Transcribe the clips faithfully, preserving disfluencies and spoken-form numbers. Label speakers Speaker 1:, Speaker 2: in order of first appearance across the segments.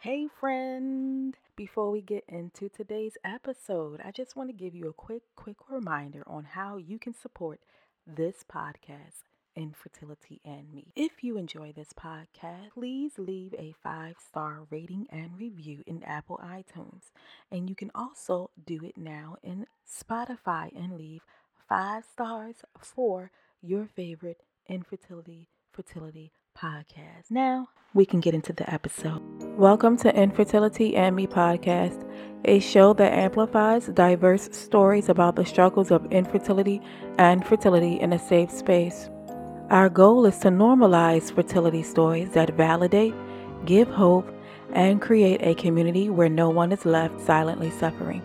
Speaker 1: Hey, friend. Before we get into today's episode, I just want to give you a quick, quick reminder on how you can support this podcast, Infertility and Me. If you enjoy this podcast, please leave a five star rating and review in Apple iTunes. And you can also do it now in Spotify and leave five stars for your favorite infertility, fertility podcast. Now, we can get into the episode. Welcome to Infertility and Me podcast, a show that amplifies diverse stories about the struggles of infertility and fertility in a safe space. Our goal is to normalize fertility stories that validate, give hope, and create a community where no one is left silently suffering.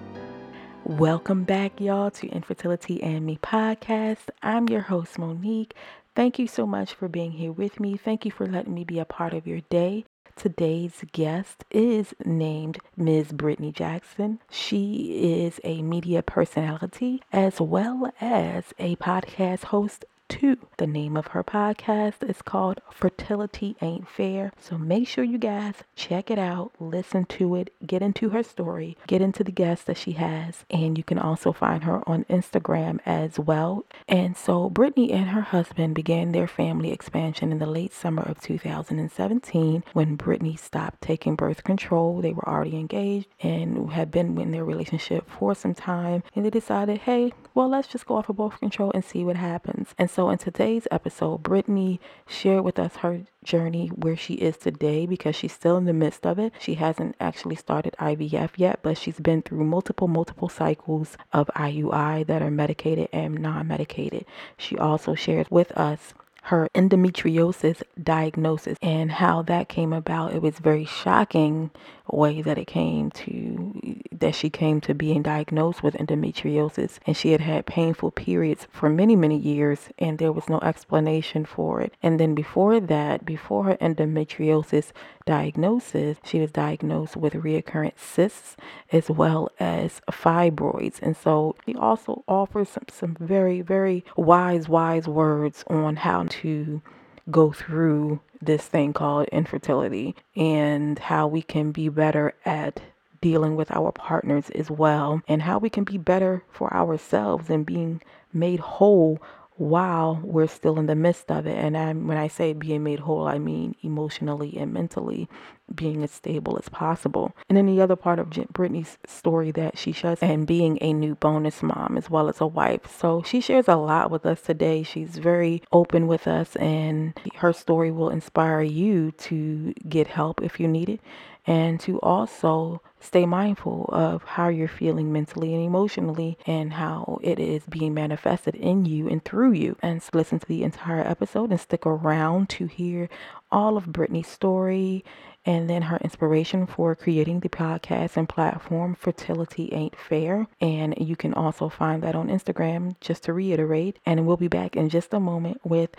Speaker 1: Welcome back, y'all, to Infertility and Me podcast. I'm your host, Monique. Thank you so much for being here with me. Thank you for letting me be a part of your day. Today's guest is named Miz Brittany Jackson. She is a media personality as well as a podcast host too. The name of her podcast is called Fertility Ain't Fair. So make sure you guys check it out, listen to it, get into her story, get into the guests that she has, and you can also find her on Instagram as well. And so Brittany and her husband began their family expansion in the late summer of two thousand seventeen when Brittany stopped taking birth control. They were already engaged and had been in their relationship for some time, and they decided, hey, well, let's just go off of birth control and see what happens. And so in today's episode, Brittany shared with us her journey where she is today because she's still in the midst of it. She hasn't actually started I V F yet, but she's been through multiple, multiple cycles of I U I that are medicated and non-medicated. She also shares with us her endometriosis diagnosis and how that came about. It was very shocking way that it came to that she came to being diagnosed with endometriosis, and she had had painful periods for many many years and there was no explanation for it. And then before that, before her endometriosis diagnosis, she was diagnosed with recurrent cysts as well as fibroids. And so she also offers some, some very very wise wise words on how to go through this thing called infertility and how we can be better at dealing with our partners as well, and how we can be better for ourselves and being made whole while we're still in the midst of it. And I, when I say being made whole, I mean emotionally and mentally being as stable as possible. And then the other part of Brittany's story that she shares, and being a new bonus mom as well as a wife. So she shares a lot with us today. She's very open with us, and her story will inspire you to get help if you need it, and to also stay mindful of how you're feeling mentally and emotionally and how it is being manifested in you and through you. And so listen to the entire episode and stick around to hear all of Brittany's story and then her inspiration for creating the podcast and platform Fertility Ain't Fair. And you can also find that on Instagram, just to reiterate. And we'll be back in just a moment with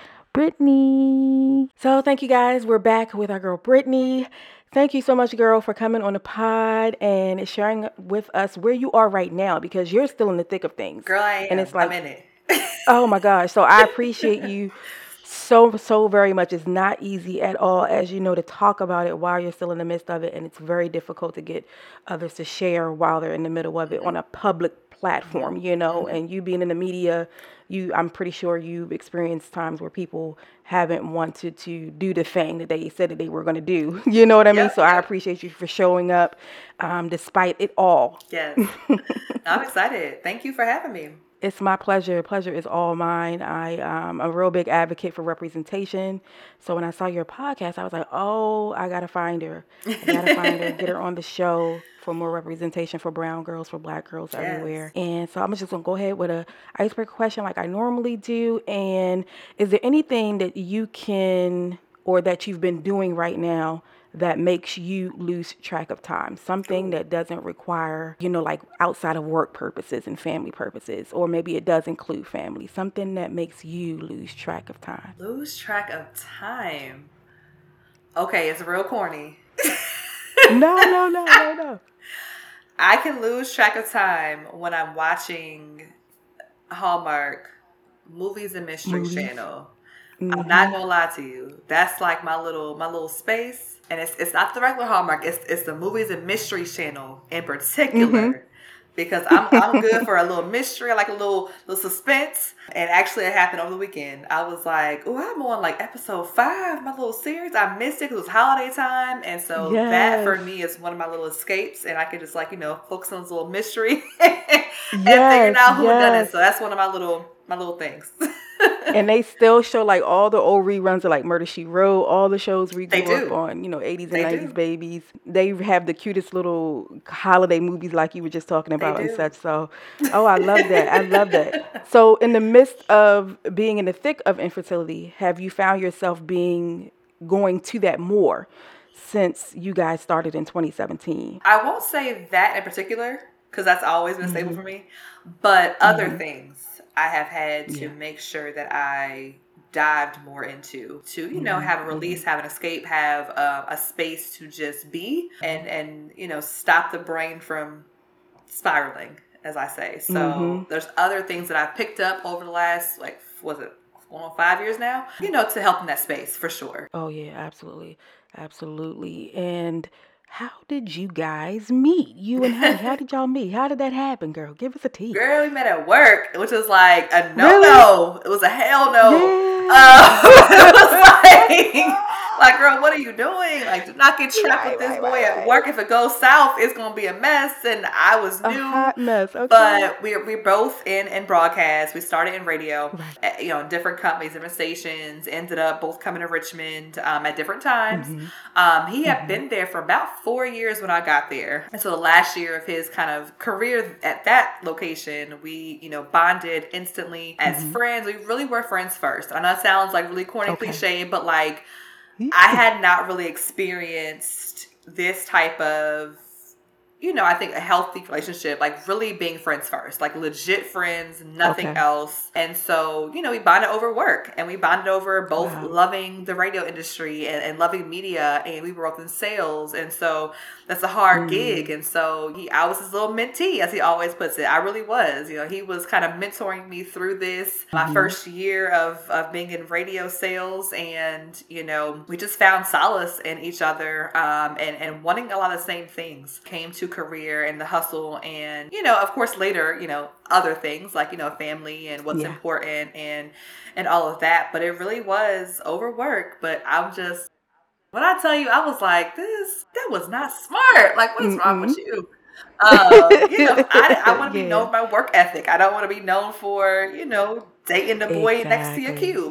Speaker 1: Brittany. So thank you guys. We're back with our girl Brittany. Thank you so much, girl, for coming on the pod and sharing with us where you are right now, because you're still in the thick of things.
Speaker 2: Girl, I am.
Speaker 1: And it's like,
Speaker 2: I'm in it.
Speaker 1: Oh my gosh. So I appreciate you so, so very much. It's not easy at all, as you know, to talk about it while you're still in the midst of it. And it's very difficult to get others to share while they're in the middle of it on a public platform, you know, mm-hmm. and you being in the media, you, I'm pretty sure you've experienced times where people haven't wanted to do the thing that they said that they were going to do. You know what I mean? Yep, so yep. I appreciate you for showing up um, despite it all.
Speaker 2: Yes. I'm excited. Thank you for having me.
Speaker 1: It's my pleasure. Pleasure is all mine. I, um, I'm a real big advocate for representation. So when I saw your podcast, I was like, oh, I got to find her. I got to find her, get her on the show for more representation for brown girls, for black girls yes. everywhere. And so I'm just going to go ahead with a icebreaker question like I normally do. And is there anything that you can, or that you've been doing right now, that makes you lose track of time? Something that doesn't require, you know, like outside of work purposes and family purposes, or maybe it does include family. Something that makes you lose track of time.
Speaker 2: Lose track of time. Okay, it's real corny.
Speaker 1: no, no, no, no, no.
Speaker 2: I can lose track of time when I'm watching Hallmark Movies and Mystery Movies. Channel. Mm-hmm. I'm not gonna lie to you. That's like my little my little space. and it's it's not the regular Hallmark. It's it's the Movies and Mysteries channel in
Speaker 1: Mm-hmm.
Speaker 2: particular, because I'm I'm good for a little mystery, I like a little little suspense. And actually, it happened over the weekend. I was like, "Oh, I'm on like episode five, my little series. I missed it because it was holiday time, and so that for
Speaker 1: Yes.
Speaker 2: me is one of my little escapes, and I can just like you know focus on this little mystery and figuring
Speaker 1: Yes.
Speaker 2: out who done it.
Speaker 1: Yes.
Speaker 2: So that's one of my little my little things.
Speaker 1: And they still show like all the old reruns of like Murder She Wrote, all the shows we
Speaker 2: They
Speaker 1: grew up
Speaker 2: do.
Speaker 1: on, you know, eighties and
Speaker 2: They
Speaker 1: nineties
Speaker 2: do.
Speaker 1: babies. They have the cutest little holiday movies like you were just talking
Speaker 2: They
Speaker 1: about and
Speaker 2: do.
Speaker 1: such. So, oh, I love that. I love that. So, in the midst of being in the thick of infertility, have you found yourself being going to that more since you guys started in twenty seventeen?
Speaker 2: I won't say that in particular because that's always been stable
Speaker 1: Mm-hmm.
Speaker 2: for me, but other
Speaker 1: Mm-hmm.
Speaker 2: things I have had to
Speaker 1: Yeah.
Speaker 2: make sure that I dived more into to you know
Speaker 1: Mm-hmm.
Speaker 2: have a release, have an escape, have um, a space to just be and and you know stop the brain from spiraling, as I say.
Speaker 1: Mm-hmm.
Speaker 2: So there's other things that I've picked up over the last like was it going on five years now, you know, to help in that space for sure.
Speaker 1: Oh yeah, absolutely. Absolutely. And how did you guys meet? You and Honey, how did y'all meet? How did that happen, girl? Give us a tea.
Speaker 2: Girl, we met at work, which was like a no
Speaker 1: Really?
Speaker 2: no. It was a hell no.
Speaker 1: Yeah.
Speaker 2: Um, it was like, like, girl, what are you doing? Like, do not get trapped
Speaker 1: Right,
Speaker 2: with this
Speaker 1: right,
Speaker 2: boy
Speaker 1: right,
Speaker 2: at
Speaker 1: right.
Speaker 2: work. If it goes south, it's gonna be a mess. And I was
Speaker 1: A
Speaker 2: new,
Speaker 1: hot mess. Okay.
Speaker 2: but we're we're both in in broadcast. We started in radio,
Speaker 1: Right.
Speaker 2: at, you know, different companies, different stations. Ended up both coming to Richmond um, at different times.
Speaker 1: Mm-hmm.
Speaker 2: Um, he had
Speaker 1: Mm-hmm.
Speaker 2: been there for about four years when I got there, and so the last year of his kind of career at that location, we you know bonded instantly as
Speaker 1: Mm-hmm.
Speaker 2: friends. We really were friends first. I know it sounds like really corny,
Speaker 1: Okay.
Speaker 2: cliche, but like I had not really experienced this type of, you know, I think a healthy relationship, like really being friends first, like legit friends, nothing
Speaker 1: Okay.
Speaker 2: else. And so, you know, we bonded over work and we bonded over both
Speaker 1: Wow.
Speaker 2: loving the radio industry and, and loving media. And we were both in sales. And so that's a hard
Speaker 1: Mm.
Speaker 2: gig. And so he, I was his little mentee, as he always puts it. I really was. You know, he was kind of mentoring me through this, my
Speaker 1: Mhm.
Speaker 2: first year of, of being in radio sales. And, you know, we just found solace in each other um, and, and wanting a lot of the same things. Came to career and the hustle and, you know, of course later, you know, other things like, you know, family and what's
Speaker 1: Yeah.
Speaker 2: important and and all of that. But it really was overwork. But I'm just, when I tell you, I was like, this, that was not smart. Like, what is wrong with
Speaker 1: Mm-mm.
Speaker 2: you? Um, you know, I, I want to be
Speaker 1: Yeah.
Speaker 2: known for my work ethic. I don't want to be known for, you know, dating the boy next to your
Speaker 1: Exactly.
Speaker 2: cube.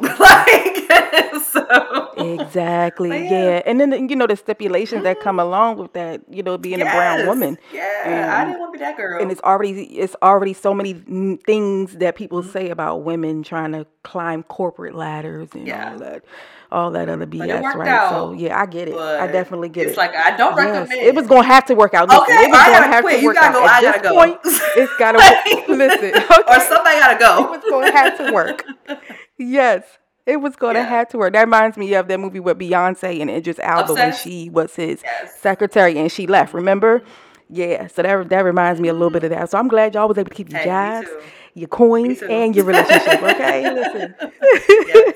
Speaker 2: Like, so.
Speaker 1: Exactly.
Speaker 2: But yeah.
Speaker 1: Yeah. And then, you know, the stipulations that come along with that, you know, being a brown
Speaker 2: Yes.
Speaker 1: woman.
Speaker 2: Yeah. I
Speaker 1: And
Speaker 2: didn't want to be that girl.
Speaker 1: and it's already it's already so many n- things that people
Speaker 2: Mhm.
Speaker 1: say about women trying to climb corporate ladders and
Speaker 2: Yeah.
Speaker 1: all that all that other
Speaker 2: But it
Speaker 1: B S,
Speaker 2: worked
Speaker 1: right? So
Speaker 2: out.
Speaker 1: yeah, I get it. I
Speaker 2: But
Speaker 1: definitely get
Speaker 2: it's
Speaker 1: it.
Speaker 2: like, I don't
Speaker 1: Yes,
Speaker 2: recommend.
Speaker 1: it was gonna have to work out. Listen,
Speaker 2: Okay,
Speaker 1: it was
Speaker 2: I
Speaker 1: gonna
Speaker 2: gotta
Speaker 1: have
Speaker 2: quit.
Speaker 1: to
Speaker 2: You
Speaker 1: work
Speaker 2: gotta
Speaker 1: out.
Speaker 2: go.
Speaker 1: At
Speaker 2: I
Speaker 1: this
Speaker 2: gotta go.
Speaker 1: point, it's gotta
Speaker 2: Like,
Speaker 1: listen.
Speaker 2: or
Speaker 1: Okay,
Speaker 2: somebody gotta
Speaker 1: it
Speaker 2: go.
Speaker 1: was gonna have to work. Yes, it was gonna
Speaker 2: Yeah.
Speaker 1: have to work. That reminds me of that movie with Beyonce and Idris Elba when
Speaker 2: Obsessed?
Speaker 1: she was his
Speaker 2: Yes.
Speaker 1: secretary and she left. Remember? Yeah. So that that reminds me a little bit of that. So I'm glad y'all was able to keep your
Speaker 2: Hey, me
Speaker 1: jobs,
Speaker 2: too.
Speaker 1: your
Speaker 2: Me
Speaker 1: coins,
Speaker 2: too.
Speaker 1: and your relationship. Okay, listen.
Speaker 2: Yes.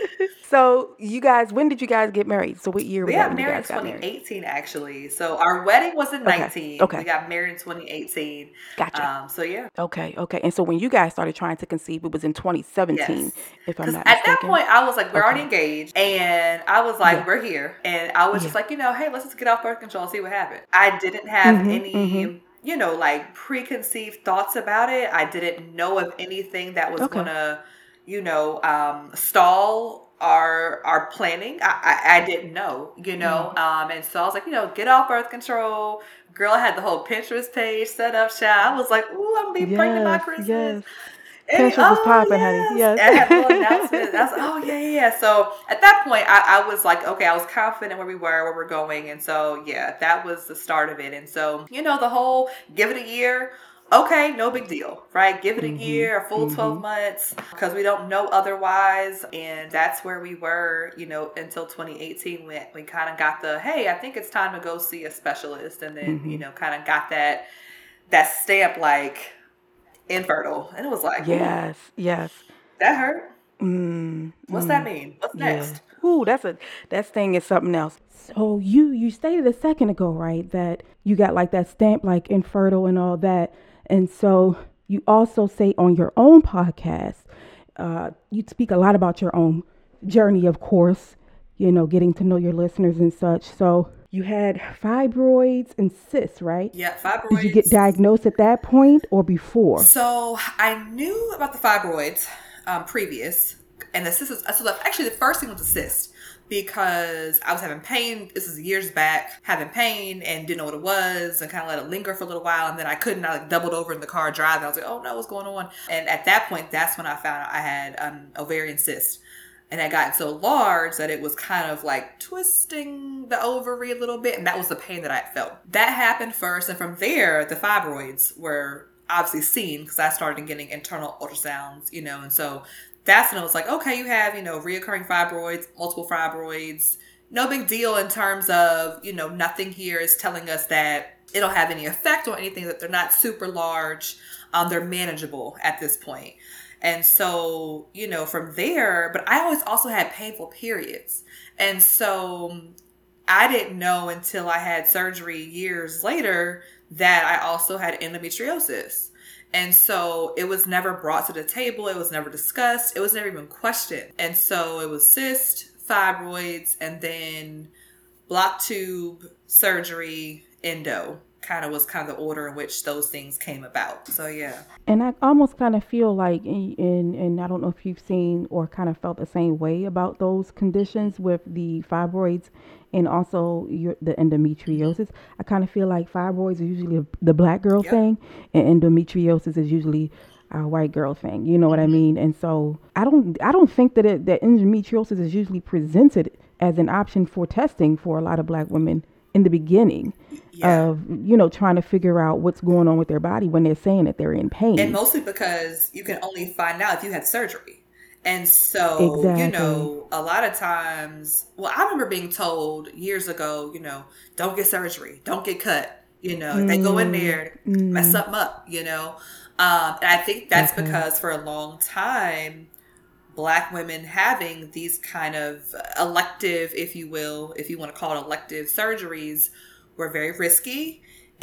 Speaker 1: So you guys, when did you guys get married? So what year
Speaker 2: We
Speaker 1: was that
Speaker 2: got
Speaker 1: when you
Speaker 2: married in
Speaker 1: guys got
Speaker 2: twenty
Speaker 1: married?
Speaker 2: eighteen, actually. So our wedding was in
Speaker 1: Okay.
Speaker 2: nineteen.
Speaker 1: Okay.
Speaker 2: We got married in twenty eighteen.
Speaker 1: Gotcha.
Speaker 2: Um, so yeah.
Speaker 1: Okay. Okay. And so when you guys started trying to conceive, it was in twenty seventeen,
Speaker 2: Yes.
Speaker 1: if I'm
Speaker 2: Because
Speaker 1: not
Speaker 2: at that
Speaker 1: mistaken.
Speaker 2: point, I was like, we're already
Speaker 1: Okay.
Speaker 2: engaged. And I was like,
Speaker 1: Yeah.
Speaker 2: we're here. And I was
Speaker 1: Yeah.
Speaker 2: just like, you know, hey, let's just get off birth control and see what happens. I didn't have
Speaker 1: Mm-hmm.
Speaker 2: any,
Speaker 1: Mm-hmm.
Speaker 2: you know, like preconceived thoughts about it. I didn't know of anything that was
Speaker 1: Okay.
Speaker 2: going to, you know, um, stall our our planning. I, I, I didn't know, you know.
Speaker 1: Mm.
Speaker 2: Um, and so I was like, you know, get off birth control. Girl, I had the whole Pinterest page set up, child. I was like, ooh, I'm going to be pregnant by
Speaker 1: Yes.
Speaker 2: Christmas.
Speaker 1: Yes.
Speaker 2: And,
Speaker 1: Pinterest was
Speaker 2: oh
Speaker 1: popping, honey.
Speaker 2: yes,
Speaker 1: Yes.
Speaker 2: and I had a little announcement. I was like, oh yeah, yeah, yeah. So at that point, I, I was like, okay, I was confident where we were, where we're going, and so yeah, that was the start of it. And so you know, the whole give it a year. Okay, no big deal, right? Give it a
Speaker 1: Mm-hmm.
Speaker 2: year, a full twelve
Speaker 1: Mm-hmm.
Speaker 2: months, because we don't know otherwise. And that's where we were, you know, until twenty eighteen when we kind of got the, hey, I think it's time to go see a specialist. And then,
Speaker 1: Mm-hmm.
Speaker 2: you know, kind of got that, that stamp like infertile. And it was like, ooh,
Speaker 1: Yes. Yes.
Speaker 2: that hurt.
Speaker 1: Mm.
Speaker 2: What's that
Speaker 1: Mm.
Speaker 2: mean? What's
Speaker 1: Yeah.
Speaker 2: next?
Speaker 1: Ooh, that's a that sting is something else. So you you stated a second ago, right, that you got like that stamp, like infertile and all that, and so you also say on your own podcast, uh, you speak a lot about your own journey, of course, you know, getting to know your listeners and such. So you had fibroids and cysts, right?
Speaker 2: Yeah,
Speaker 1: Did you get
Speaker 2: fibroids.
Speaker 1: diagnosed at that point or before?
Speaker 2: So I knew about the fibroids um, previous, and the cyst. Was, so the, actually, the first thing was the cyst because I was having pain. This is years back, having pain and didn't know what it was, and kind of let it linger for a little while, and then I couldn't. I like doubled over in the car driving. I was like, "Oh no, what's going on?" And at that point, that's when I found out I had an ovarian cyst. And it got so large that it was kind of like twisting the ovary a little bit. And that was the pain that I felt. That happened first. And from there, the fibroids were obviously seen because I started getting internal ultrasounds, you know. And so that's when it was like, okay, you have, you know, reoccurring fibroids, multiple fibroids. No big deal in terms of, you know, nothing here is telling us that it don't have any effect or anything, that they're not super large. Um, they're manageable at this point. And so, you know, from there, but I always also had painful periods. And so I didn't know until I had surgery years later that I also had endometriosis. And so it was never brought to the table. It was never discussed. It was never even questioned. And so it was cyst, fibroids, and then block tube, surgery, endo. Kind of was kind of the order in which those things came about. So yeah.
Speaker 1: And I almost kind of feel like, in, in, and I don't know if you've seen or kind of felt the same way about those conditions with the fibroids and also your, the endometriosis. I kind of feel like fibroids are usually the black girl
Speaker 2: Yep.
Speaker 1: thing, and endometriosis is usually a white girl thing. You know what I mean? And so I don't, I don't think that it, that endometriosis is usually presented as an option for testing for a lot of black women in the beginning.
Speaker 2: Yeah.
Speaker 1: Of, you know, trying to figure out what's going on with their body when they're saying that they're in pain.
Speaker 2: And mostly because you can only find out if you had surgery. And so,
Speaker 1: Exactly.
Speaker 2: you know, a lot of times, well, I remember being told years ago, you know, don't get surgery, don't get cut. You know,
Speaker 1: Mm,
Speaker 2: they go in there,
Speaker 1: mm,
Speaker 2: mess something up, you know. Um, and I think that's
Speaker 1: okay.
Speaker 2: because for a long time, Black women having these kind of elective, if you will, if you want to call it elective surgeries, were very risky,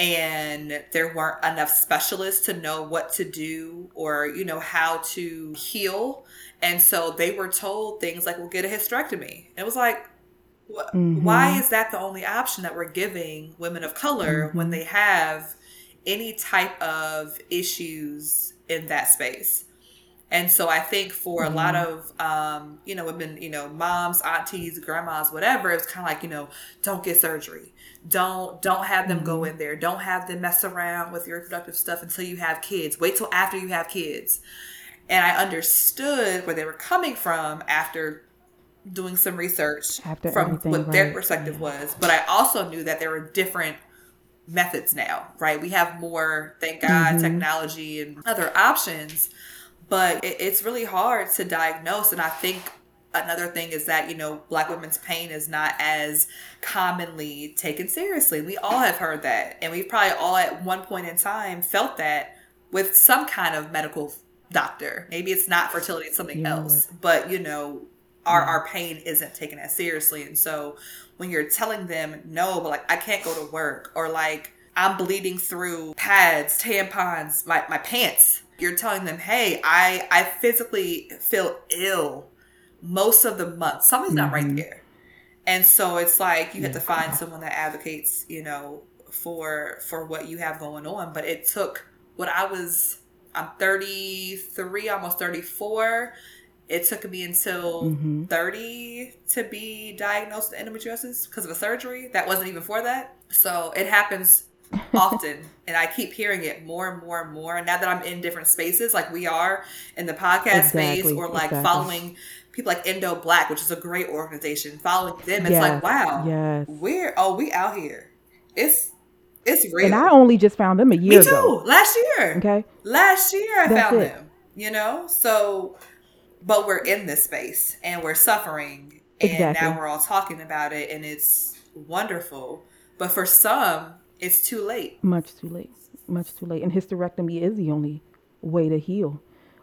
Speaker 2: and there weren't enough specialists to know what to do or, you know, how to heal. And so they were told things like, we'll get a hysterectomy. It was like, wh-
Speaker 1: Mm-hmm.
Speaker 2: why is that the only option that we're giving women of color
Speaker 1: Mm-hmm.
Speaker 2: when they have any type of issues in that space? And so I think for a lot
Speaker 1: Yeah.
Speaker 2: of, um, you know, women, you know, moms, aunties, grandmas, whatever, it's kind of like, you know, don't get surgery. Don't, don't have them go in there. Don't have them mess around with your reproductive stuff until you have kids. Wait till after you have kids. And I understood where they were coming from after doing some research
Speaker 1: After
Speaker 2: from
Speaker 1: everything,
Speaker 2: what their
Speaker 1: right?
Speaker 2: perspective
Speaker 1: Yeah.
Speaker 2: was. But I also knew that there were different methods now, right? We have more, thank God,
Speaker 1: Mm-hmm.
Speaker 2: technology and other options. But it, it's really hard to diagnose. And I think another thing is that, you know, Black women's pain is not as commonly taken seriously. We all have heard that. And we've probably all at one point in time felt that with some kind of medical doctor. Maybe it's not fertility, it's something
Speaker 1: You know
Speaker 2: else.
Speaker 1: it.
Speaker 2: But, you know, our,
Speaker 1: Yeah.
Speaker 2: our pain isn't taken as seriously. And so when you're telling them, no, but like, I can't go to work, or like, I'm bleeding through pads, tampons, my, my pants. You're telling them, hey, I, I physically feel ill most of the month. Something's not right
Speaker 1: Mm-hmm.
Speaker 2: there. And so it's like you have
Speaker 1: Yeah.
Speaker 2: to find someone that advocates, you know, for for what you have going on. But it took what I was, I'm thirty-three, almost thirty-four. It took me until
Speaker 1: Mm-hmm.
Speaker 2: thirty to be diagnosed with endometriosis because of a surgery. That wasn't even for that. So it happens often, and I keep hearing it more and more and more. And now that I'm in different spaces, like we are in the podcast space,
Speaker 1: Exactly.
Speaker 2: or like
Speaker 1: Exactly.
Speaker 2: following people like Endo Black, which is a great organization, following them, it's
Speaker 1: Yes.
Speaker 2: like, wow,
Speaker 1: Yes.
Speaker 2: we're oh we out here. It's it's real.
Speaker 1: And I only just found them a
Speaker 2: Me
Speaker 1: year
Speaker 2: too.
Speaker 1: ago.
Speaker 2: Last year.
Speaker 1: Okay.
Speaker 2: Last year I
Speaker 1: That's
Speaker 2: found
Speaker 1: it.
Speaker 2: them. You know, so but we're in this space and we're suffering, and
Speaker 1: Exactly.
Speaker 2: now we're all talking about it, and it's wonderful. But for some, it's too late.
Speaker 1: Much too late. Much too late. And hysterectomy is the only way to heal.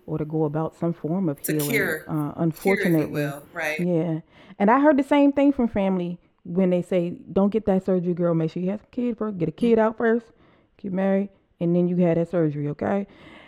Speaker 1: or to go about some form of
Speaker 2: To
Speaker 1: healing.
Speaker 2: cure,
Speaker 1: Uh,
Speaker 2: cure, if you
Speaker 1: unfortunately,
Speaker 2: will, right?
Speaker 1: yeah. And I heard the same thing from family when they say, "Don't get that surgery, girl. Make sure you have a kid first. Get a
Speaker 2: Mm,
Speaker 1: kid out first. Get married, and then you had that surgery." Okay.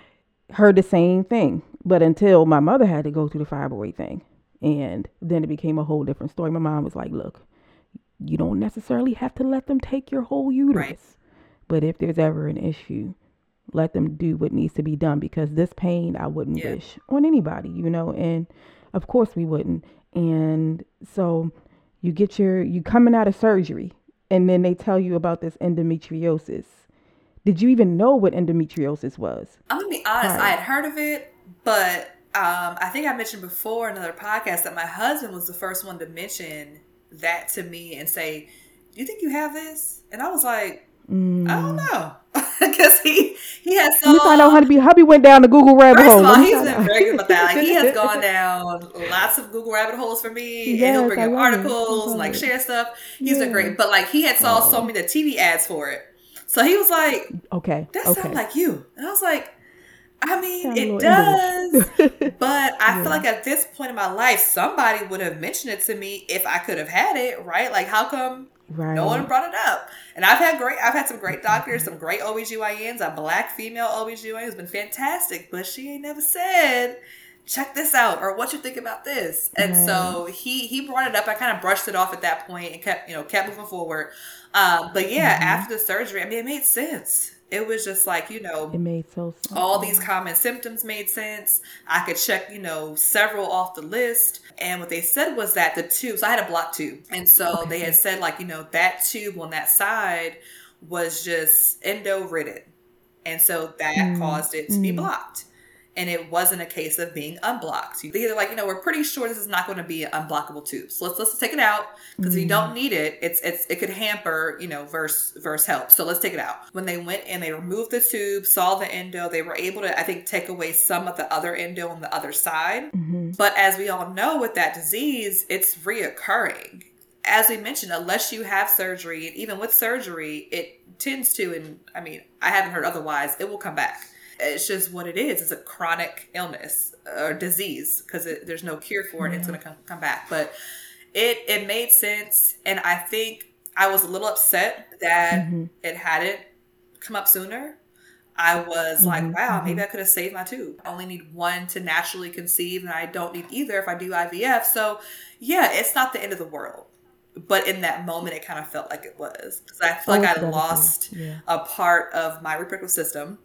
Speaker 1: Heard the same thing, but until my mother had to go through the fibroid thing, and then it became a whole different story. My mom was like, "Look, you don't necessarily have to let them take your whole
Speaker 2: right.
Speaker 1: uterus, but if there's ever an issue, let them do what needs to be done, because this pain I wouldn't
Speaker 2: Yeah.
Speaker 1: wish on anybody, you know." And of course we wouldn't. And so you get your you coming out of surgery, and then they tell you about this endometriosis. Did you even know what endometriosis was
Speaker 2: I'm gonna be honest, I
Speaker 1: prior?
Speaker 2: had heard of it, but um, I think I mentioned before in another podcast that my husband was the first one to mention that to me and say, "Do you think you have this?" And I was like, "I don't
Speaker 1: Mm.
Speaker 2: know," because he he has
Speaker 1: Let me find out.
Speaker 2: so.
Speaker 1: Hubby, hubby went down the Google rabbit
Speaker 2: First
Speaker 1: hole.
Speaker 2: of
Speaker 1: Let
Speaker 2: all,
Speaker 1: me
Speaker 2: he's
Speaker 1: find
Speaker 2: been
Speaker 1: out.
Speaker 2: very good about that. Like he has gone down lots of Google rabbit holes for me, and he'll
Speaker 1: Yes,
Speaker 2: bring
Speaker 1: I
Speaker 2: up
Speaker 1: love it. I
Speaker 2: articles and
Speaker 1: love
Speaker 2: like
Speaker 1: it.
Speaker 2: share stuff. He's been
Speaker 1: Yeah.
Speaker 2: great, but like he had saw so
Speaker 1: Oh,
Speaker 2: many the T V ads for it, so he was like,
Speaker 1: okay.
Speaker 2: "That sounds
Speaker 1: Okay.
Speaker 2: like you," and I was like, I mean,
Speaker 1: Sound a
Speaker 2: it
Speaker 1: little English.
Speaker 2: does, but I feel
Speaker 1: Yeah.
Speaker 2: like at this point in my life, somebody would have mentioned it to me if I could have had it, right? Like, how come no one
Speaker 1: Right.
Speaker 2: brought it up? And I've had great, I've had some great doctors,
Speaker 1: Exactly.
Speaker 2: some great O B G Y Ns, a black female O B G Y N who's been fantastic, but she ain't never said, check this out, or what you think about this. And
Speaker 1: Right.
Speaker 2: so he he brought it up. I kind of brushed it off at that point and kept, you know, kept moving forward. Um, but yeah,
Speaker 1: Mm-hmm.
Speaker 2: after the surgery, I mean, it made sense. It was just like, you
Speaker 1: It
Speaker 2: know,
Speaker 1: made so sense.
Speaker 2: all these
Speaker 1: Yeah.
Speaker 2: common symptoms made sense. I could check, you know, several off the list. And what they said was that the tube, so I had a block tube. And so they had
Speaker 1: Okay.
Speaker 2: said, like, you know, that tube on that side was just endo ridden. And so that
Speaker 1: Mm.
Speaker 2: caused it to be
Speaker 1: Mm.
Speaker 2: blocked. And it wasn't a case of being unblocked. They're like, you know, we're pretty sure this is not going to be an unblockable tube. So let's let's take it out, because if you
Speaker 1: Mm.
Speaker 2: don't need it, it's it's it could hamper, you know, verse verse help. So let's take it out. When they went and they removed the tube, saw the endo, they were able to, I think, take away some of the other endo on the other side.
Speaker 1: Mm-hmm.
Speaker 2: But as we all know, with that disease, it's reoccurring. As we mentioned, unless you have surgery, and even with surgery, it tends to, and I mean, I haven't heard otherwise, it will come back. It's just what it is. It's a chronic illness or disease, because there's no cure for it.
Speaker 1: Yeah.
Speaker 2: It's going to come, come back. But it it made sense. And I think I was a little upset that
Speaker 1: Mm-hmm.
Speaker 2: it hadn't come up sooner. I was like,
Speaker 1: Mm-hmm.
Speaker 2: wow,
Speaker 1: Mm-hmm.
Speaker 2: maybe I could have saved my tube. I only need one to naturally conceive, and I don't need either if I do I V F. So yeah, it's not the end of the world. But in that moment, it kind of felt like it was. Because I feel
Speaker 1: Oh,
Speaker 2: like
Speaker 1: it's
Speaker 2: I
Speaker 1: devastating.
Speaker 2: lost
Speaker 1: Yeah.
Speaker 2: a part of my reproductive system.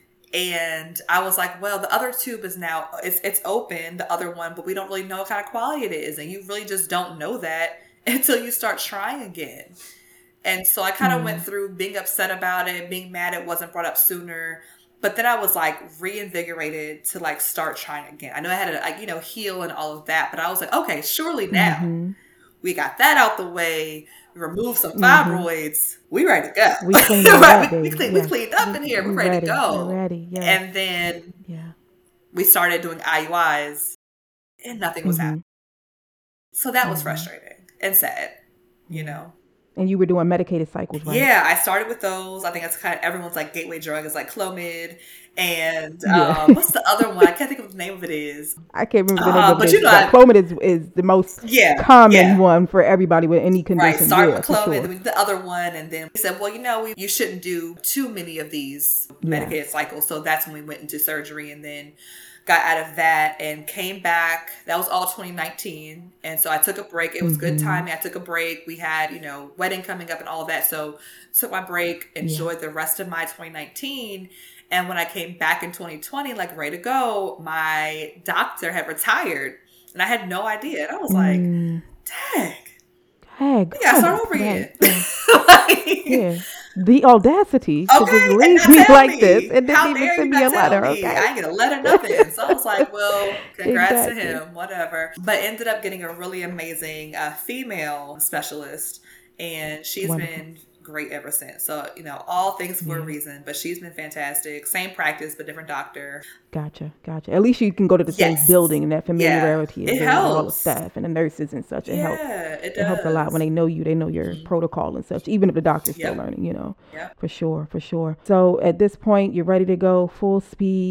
Speaker 2: And I was like, well, the other tube is now, it's it's open, the other one, but we don't really know what kind of quality it is. And you really just don't know that until you start trying again. And so I kind of went
Speaker 1: Yeah.
Speaker 2: through being upset about it, being mad it wasn't brought up sooner. But then I was like reinvigorated to like start trying again. I know I had to, like, you know, heal and all of that, but I was like, okay, surely now
Speaker 1: Mm-hmm.
Speaker 2: we got that out the way. We removed some
Speaker 1: Mm-hmm.
Speaker 2: fibroids. We ready to go.
Speaker 1: We cleaned it
Speaker 2: Right?
Speaker 1: up,
Speaker 2: We, we,
Speaker 1: baby.
Speaker 2: clean, we
Speaker 1: Yes.
Speaker 2: cleaned up
Speaker 1: We
Speaker 2: in here. We're
Speaker 1: we
Speaker 2: ready to
Speaker 1: ready. We're
Speaker 2: go.
Speaker 1: ready. Yes.
Speaker 2: And then
Speaker 1: Yeah.
Speaker 2: we started doing I U Is, and nothing was
Speaker 1: Mm-hmm.
Speaker 2: happening. So that was
Speaker 1: Mm-hmm.
Speaker 2: frustrating and sad, you
Speaker 1: Yeah.
Speaker 2: know.
Speaker 1: And you were doing medicated cycles, right?
Speaker 2: Yeah, I started with those. I think that's kind of everyone's like gateway drug is like Clomid. And
Speaker 1: Yeah.
Speaker 2: um, what's the other one? I can't think of what the name of it is.
Speaker 1: I can't remember the name
Speaker 2: Uh,
Speaker 1: of
Speaker 2: but
Speaker 1: it.
Speaker 2: you know,
Speaker 1: But
Speaker 2: I,
Speaker 1: Clomid is, is the most
Speaker 2: yeah,
Speaker 1: common
Speaker 2: yeah.
Speaker 1: one for everybody with any
Speaker 2: Right,
Speaker 1: condition.
Speaker 2: start
Speaker 1: Yeah,
Speaker 2: with
Speaker 1: for
Speaker 2: Clomid,
Speaker 1: sure.
Speaker 2: then we did the other one, and then we said, well, you know, we, you shouldn't do too many of these medicated
Speaker 1: Yes.
Speaker 2: cycles. So that's when we went into surgery, and then got out of that and came back. That was all twenty nineteen. And so I took a break. It was good
Speaker 1: Mm-hmm.
Speaker 2: timing. I took a break. We had, you know, wedding coming up and all of that. So took my break,
Speaker 1: Yeah.
Speaker 2: enjoyed the rest of my twenty nineteen. And when I came back in twenty twenty, like ready to go, my doctor had retired, and I had no idea. And I was like,
Speaker 1: Mm.
Speaker 2: dang,
Speaker 1: Hey,
Speaker 2: we gotta start
Speaker 1: God.
Speaker 2: over again.
Speaker 1: Right. Yeah.
Speaker 2: Like,
Speaker 1: Yeah. The audacity to just
Speaker 2: okay, and
Speaker 1: leave
Speaker 2: not
Speaker 1: me
Speaker 2: tell
Speaker 1: like this
Speaker 2: me.
Speaker 1: and didn't
Speaker 2: How
Speaker 1: even
Speaker 2: dare you
Speaker 1: send me a
Speaker 2: not tell
Speaker 1: letter,
Speaker 2: me? I
Speaker 1: okay?
Speaker 2: ain't get a letter, nothing. So I was like, well, congrats to
Speaker 1: Exactly.
Speaker 2: him, whatever. But ended up getting a really amazing uh, female specialist, and she's
Speaker 1: Wonderful.
Speaker 2: been great ever since. So, you know, all things for a
Speaker 1: Yeah.
Speaker 2: reason, but she's been fantastic. Same practice, but different doctor.
Speaker 1: Gotcha. Gotcha. At least you can go to the same
Speaker 2: Yes.
Speaker 1: building, and that
Speaker 2: Yeah.
Speaker 1: familiarity is
Speaker 2: It
Speaker 1: there with all the
Speaker 2: helps.
Speaker 1: staff and the nurses and such. It helps.
Speaker 2: Yeah, it
Speaker 1: It helps a lot
Speaker 2: does.
Speaker 1: when they know you. They know your protocol and such. Even if the doctor's still
Speaker 2: Yep.
Speaker 1: learning, you know,
Speaker 2: Yep.
Speaker 1: for sure, for sure. So at this point, you're ready to go full speed.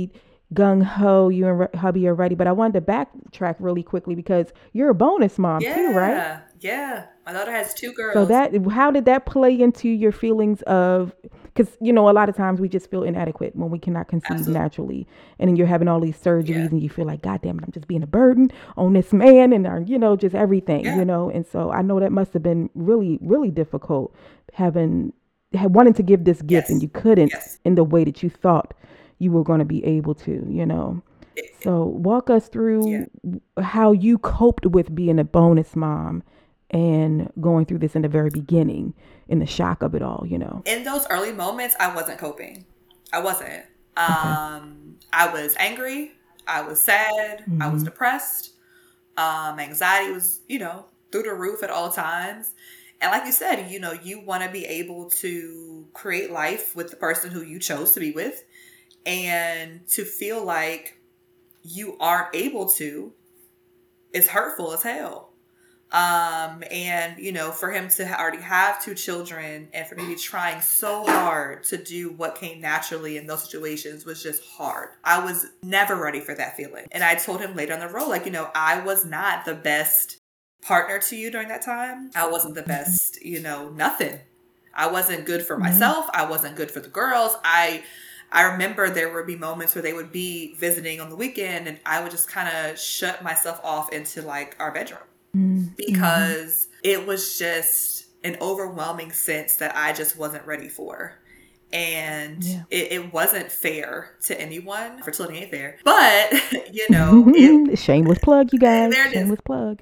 Speaker 1: gung ho, you and hubby are ready. But I wanted to backtrack really quickly because you're a bonus mom too, right?
Speaker 2: Yeah, yeah. My daughter has two
Speaker 1: So
Speaker 2: girls.
Speaker 1: that, how did that play into your feelings of, because you know a lot of times we just feel inadequate when we cannot conceive
Speaker 2: Absolutely.
Speaker 1: naturally, and then you're having all these
Speaker 2: Yeah.
Speaker 1: surgeries and you feel like, God damn it, I'm just being a burden on this man and uh, you know just everything,
Speaker 2: Yeah.
Speaker 1: you know. And so I know that must have been really really difficult having had wanting to give this gift and
Speaker 2: Yes.
Speaker 1: you couldn't
Speaker 2: Yes.
Speaker 1: in the way that you thought you were going to be able to, you know.
Speaker 2: It- it-
Speaker 1: So walk us
Speaker 2: yeah.
Speaker 1: through how you coped with being a bonus mom and going through this in the very beginning, in the shock of it all, you know.
Speaker 2: In those early moments, I wasn't coping. I wasn't.
Speaker 1: Okay.
Speaker 2: Um, I was angry. I was sad. I was
Speaker 1: Mm-hmm.
Speaker 2: depressed. Um, anxiety was, you know, through the roof at all times. And like you said, you know, you want to be able to create life with the person who you chose to be with, and to feel like you aren't able to is hurtful as hell. Um, and you know, for him to already have two children and for me to be trying so hard to do what came naturally in those situations was just hard. I was never ready for that feeling. And I told him later on the road, like, you know, I was not the best partner to you during that time. I wasn't the best, you know, nothing. I wasn't good for myself. I wasn't good for the girls. I I remember there would be moments where they would be visiting on the weekend and I would just kind of shut myself off into like our bedroom.
Speaker 1: Mm-hmm.
Speaker 2: Because it was just an overwhelming sense that I just wasn't ready for. And
Speaker 1: Yeah.
Speaker 2: it, it wasn't fair to anyone. Fertility ain't fair. But, you know, it,
Speaker 1: shameless plug, you guys.
Speaker 2: there it is.
Speaker 1: Shameless plug.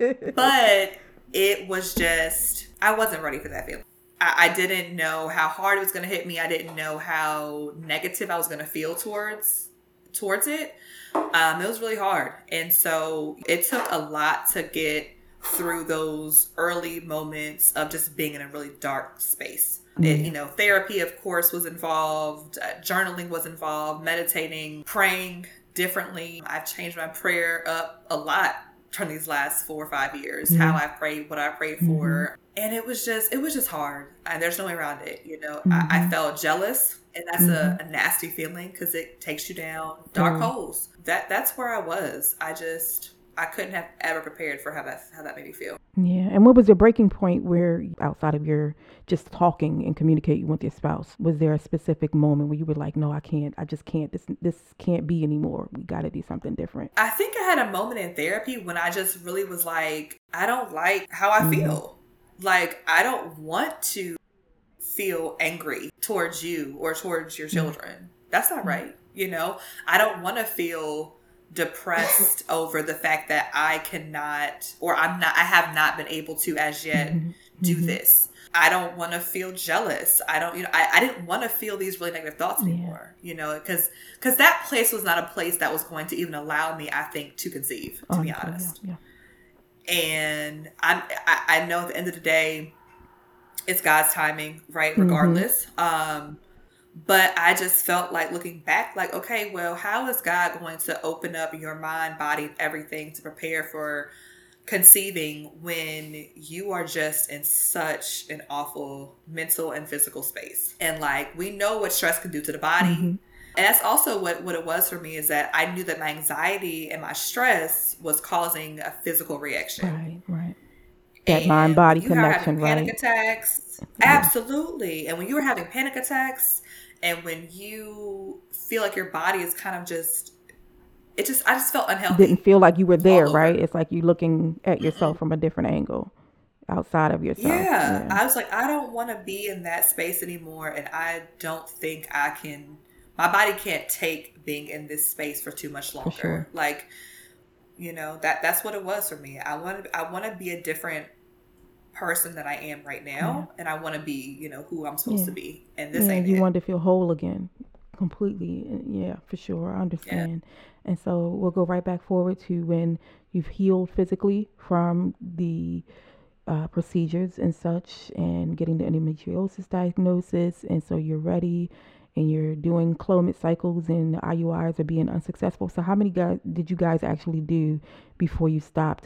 Speaker 2: But it was just, I wasn't ready for that feeling. I, I didn't know how hard it was going to hit me. I didn't know how negative I was going to feel towards towards it. Um, it was really hard. And so it took a lot to get through those early moments of just being in a really dark space. It, you know, therapy, of course, was involved. Uh, journaling was involved. Meditating, praying differently. I've changed my prayer up a lot during these last four or five years.
Speaker 1: Yeah.
Speaker 2: How I prayed, what I prayed for. And it was just, it was just hard. And there's no way around it. You know,
Speaker 1: Mm-hmm.
Speaker 2: I, I felt jealous. And that's
Speaker 1: Mm-hmm.
Speaker 2: a, a nasty feeling because it takes you down dark
Speaker 1: Very.
Speaker 2: holes. That that's where I was. I just I couldn't have ever prepared for how that how that made me feel.
Speaker 1: Yeah. And what was your breaking point where, outside of your just talking and communicating with your spouse, was there a specific moment where you were like, no, I can't, I just can't, this this can't be anymore. We got to do something different.
Speaker 2: I think I had a moment in therapy when I just really was like, I don't like how I
Speaker 1: Mhm.
Speaker 2: feel. Like, I don't want to feel angry towards you or towards your children. That's not right. You know, I don't want to feel depressed over the fact that I cannot, or I'm not, I have not been able to as yet
Speaker 1: Mhm.
Speaker 2: do
Speaker 1: Mhm.
Speaker 2: this. I don't want to feel jealous. I don't, you know, I, I didn't want to feel these really negative thoughts
Speaker 1: Yeah.
Speaker 2: anymore, you know, because, because that place was not a place that was going to even allow me, I think, to conceive, to be
Speaker 1: Honestly,
Speaker 2: honest.
Speaker 1: yeah,
Speaker 2: And I'm, I, I know at the end of the day, it's God's timing, right?
Speaker 1: Mhm.
Speaker 2: Regardless. Um, but I just felt like looking back, like, okay, well, how is God going to open up your mind, body, everything to prepare for conceiving when you are just in such an awful mental and physical space? And like, we know what stress can do to the body.
Speaker 1: Mhm.
Speaker 2: And that's also what, what it was for me, is that I knew that my anxiety and my stress was causing a physical reaction.
Speaker 1: Right, right. That
Speaker 2: And
Speaker 1: mind-body
Speaker 2: when you are
Speaker 1: connection,
Speaker 2: having panic
Speaker 1: right?
Speaker 2: attacks,
Speaker 1: Yeah.
Speaker 2: absolutely. And when you were having panic attacks, and when you feel like your body is kind of just, it just, I just felt unhealthy.
Speaker 1: Didn't feel like you were there,
Speaker 2: over.
Speaker 1: right? It's like you looking at yourself from a different angle, outside of yourself.
Speaker 2: Yeah. I was like, I don't want to be in that space anymore. And I don't think I can, my body can't take being in this space for too much longer.
Speaker 1: sure.
Speaker 2: Like, you know, that that's what it was for me. I want to, I want to be a different person than I am right now. And I want to be, you know, who I'm supposed
Speaker 1: Yeah.
Speaker 2: to be. And this
Speaker 1: Yeah,
Speaker 2: ain't
Speaker 1: you
Speaker 2: it.
Speaker 1: wanted to feel whole again, completely. Yeah, for sure. I understand. And so we'll go right back forward to when you've healed physically from the uh, procedures and such, and getting the endometriosis diagnosis. And so you're ready, and you're doing Clomid cycles, and the I U Is are being unsuccessful. So how many guys did you guys actually do before you stopped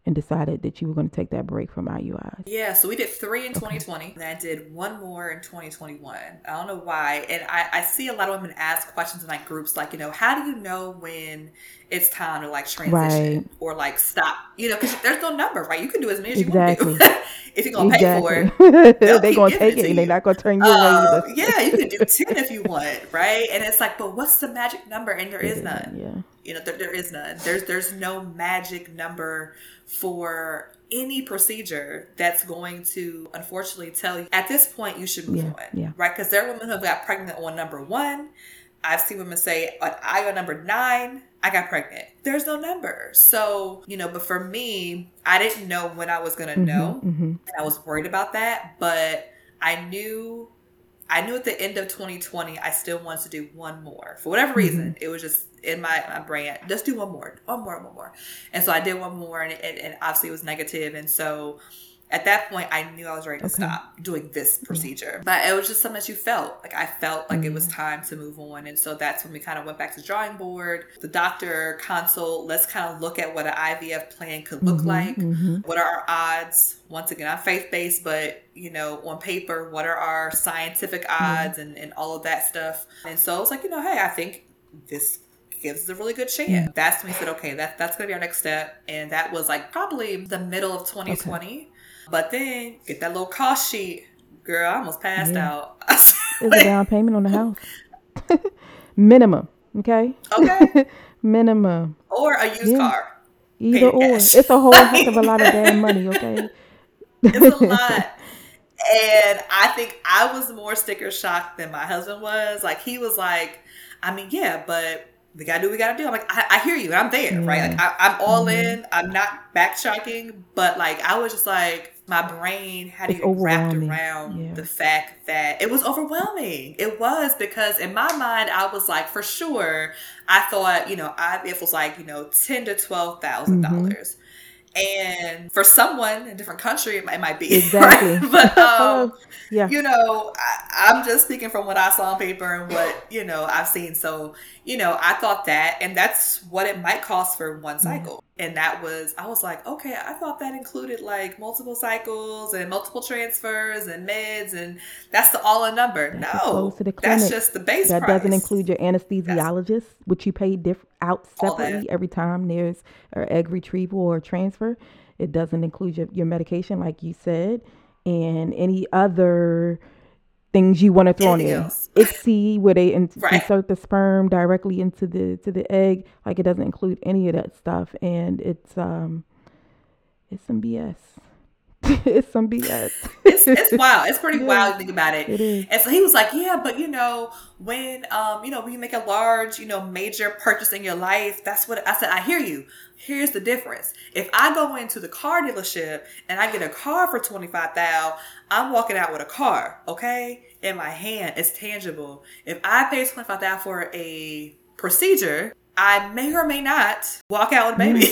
Speaker 1: and decided that you were going to take that break from I U Is?
Speaker 2: Yeah, so we did three in twenty twenty, and I did one more in twenty twenty-one. I don't know why. And I, I see a lot of women ask questions in like groups like, you know, how do you know when it's time to like transition
Speaker 1: Right.
Speaker 2: or like stop? You know, because there's no number, right? You can do as many as
Speaker 1: Exactly.
Speaker 2: you want to do. If you're going to pay for
Speaker 1: Exactly.
Speaker 2: it, they'll
Speaker 1: They're
Speaker 2: keep
Speaker 1: going to
Speaker 2: giving
Speaker 1: take
Speaker 2: it
Speaker 1: it
Speaker 2: to
Speaker 1: and they're
Speaker 2: you.
Speaker 1: not going to turn you away
Speaker 2: Uh,
Speaker 1: either.
Speaker 2: yeah, you can do ten if you want, right? And it's like, but what's the magic number? And there
Speaker 1: It
Speaker 2: is
Speaker 1: isn't,
Speaker 2: none.
Speaker 1: yeah.
Speaker 2: You know, there, there is none. There's there's no magic number for any procedure that's going to unfortunately tell you at this point you should move
Speaker 1: Yeah,
Speaker 2: on,
Speaker 1: yeah.
Speaker 2: right? Because there are women who have got pregnant on number one. I've seen women say on I on number nine, I got pregnant. There's no number. So, you know, but for me, I didn't know when I was going to know.
Speaker 1: Mm-hmm.
Speaker 2: And I was worried about that, but I knew I knew at the end of twenty twenty, I still wanted to do one more. For whatever reason, it was just in my, my brain, just do one more, one more, one more. And so I did one more, and, and, and obviously it was negative. And so at that point, I knew I was ready to
Speaker 1: Okay.
Speaker 2: stop doing this procedure. But it was just something that you felt. Like I felt like it was
Speaker 1: Yeah.
Speaker 2: time to move on. And so that's when we kind of went back to the drawing board. The doctor consult, let's kind of look at what an I V F plan could look
Speaker 1: Mhm,
Speaker 2: like.
Speaker 1: mhm.
Speaker 2: What are our odds? Once again, I'm faith-based, but, you know, on paper, what are our scientific odds and, and all of that stuff. And so I was like, you know, hey, I think this gives us a really good chance.
Speaker 1: Yeah.
Speaker 2: That's when we said, okay, that, that's going to be our next step. And that was like probably the middle of twenty twenty. But then get that little cost sheet. Girl, I almost passed
Speaker 1: Yeah.
Speaker 2: out.
Speaker 1: It's a down payment on the house. Minimum, okay?
Speaker 2: Okay.
Speaker 1: Minimum.
Speaker 2: Or a used
Speaker 1: Yeah.
Speaker 2: car.
Speaker 1: Either
Speaker 2: Pay
Speaker 1: or.
Speaker 2: cash.
Speaker 1: It's a whole heck of a lot of damn money, okay?
Speaker 2: It's a lot. And I think I was more sticker shocked than my husband was. Like, he was like, I mean, yeah, but we gotta do what we gotta do. I'm like, I, I hear you, and I'm there, right?
Speaker 1: Yeah.
Speaker 2: Like, I, I'm all
Speaker 1: Mhm.
Speaker 2: in. I'm not backtracking, but like, I was just like, my brain had
Speaker 1: It's
Speaker 2: to get wrapped
Speaker 1: overwhelming.
Speaker 2: around
Speaker 1: Yeah.
Speaker 2: the fact that it was overwhelming. It was, because in my mind, I was like, for sure, I thought, you know, I, it was like, you know, ten to twelve thousand dollars. And for someone in a different country, it might, it might be.
Speaker 1: Exactly.
Speaker 2: Right? But, um,
Speaker 1: Yeah.
Speaker 2: you know, I, I'm just speaking from what I saw on paper and what, you know, I've seen. So, you know, I thought that, and that's what it might cost for one cycle. And that was, I was like, okay, I thought that included like multiple cycles and multiple transfers and meds, and that's the all in number.
Speaker 1: That's
Speaker 2: No,
Speaker 1: close to the
Speaker 2: that's
Speaker 1: clinic.
Speaker 2: just the base
Speaker 1: That
Speaker 2: price.
Speaker 1: doesn't include your anesthesiologist, which you pay diff- out
Speaker 2: All that.
Speaker 1: separately every time there's an egg retrieval or transfer. It doesn't include your, your medication, like you said, and any other things you want to throw
Speaker 2: Anything
Speaker 1: in.
Speaker 2: else.
Speaker 1: I C S I, where they in-
Speaker 2: Right.
Speaker 1: insert the sperm directly into the to the egg, like it doesn't include any of that stuff, and it's um, it's some B S. It's some B S.
Speaker 2: It's, it's wild. It's pretty
Speaker 1: Yeah.
Speaker 2: wild to think about it.
Speaker 1: It is.
Speaker 2: And so he was like, yeah, but you know, when, um, you know, when you make a large, you know, major purchase in your life, that's what I said. I hear you. Here's the difference. If I go into the car dealership and I get a car for twenty-five thousand dollars, I'm walking out with a car, okay? In my hand, it's tangible. If I pay twenty-five thousand dollars for a procedure, I may or may not walk out with a baby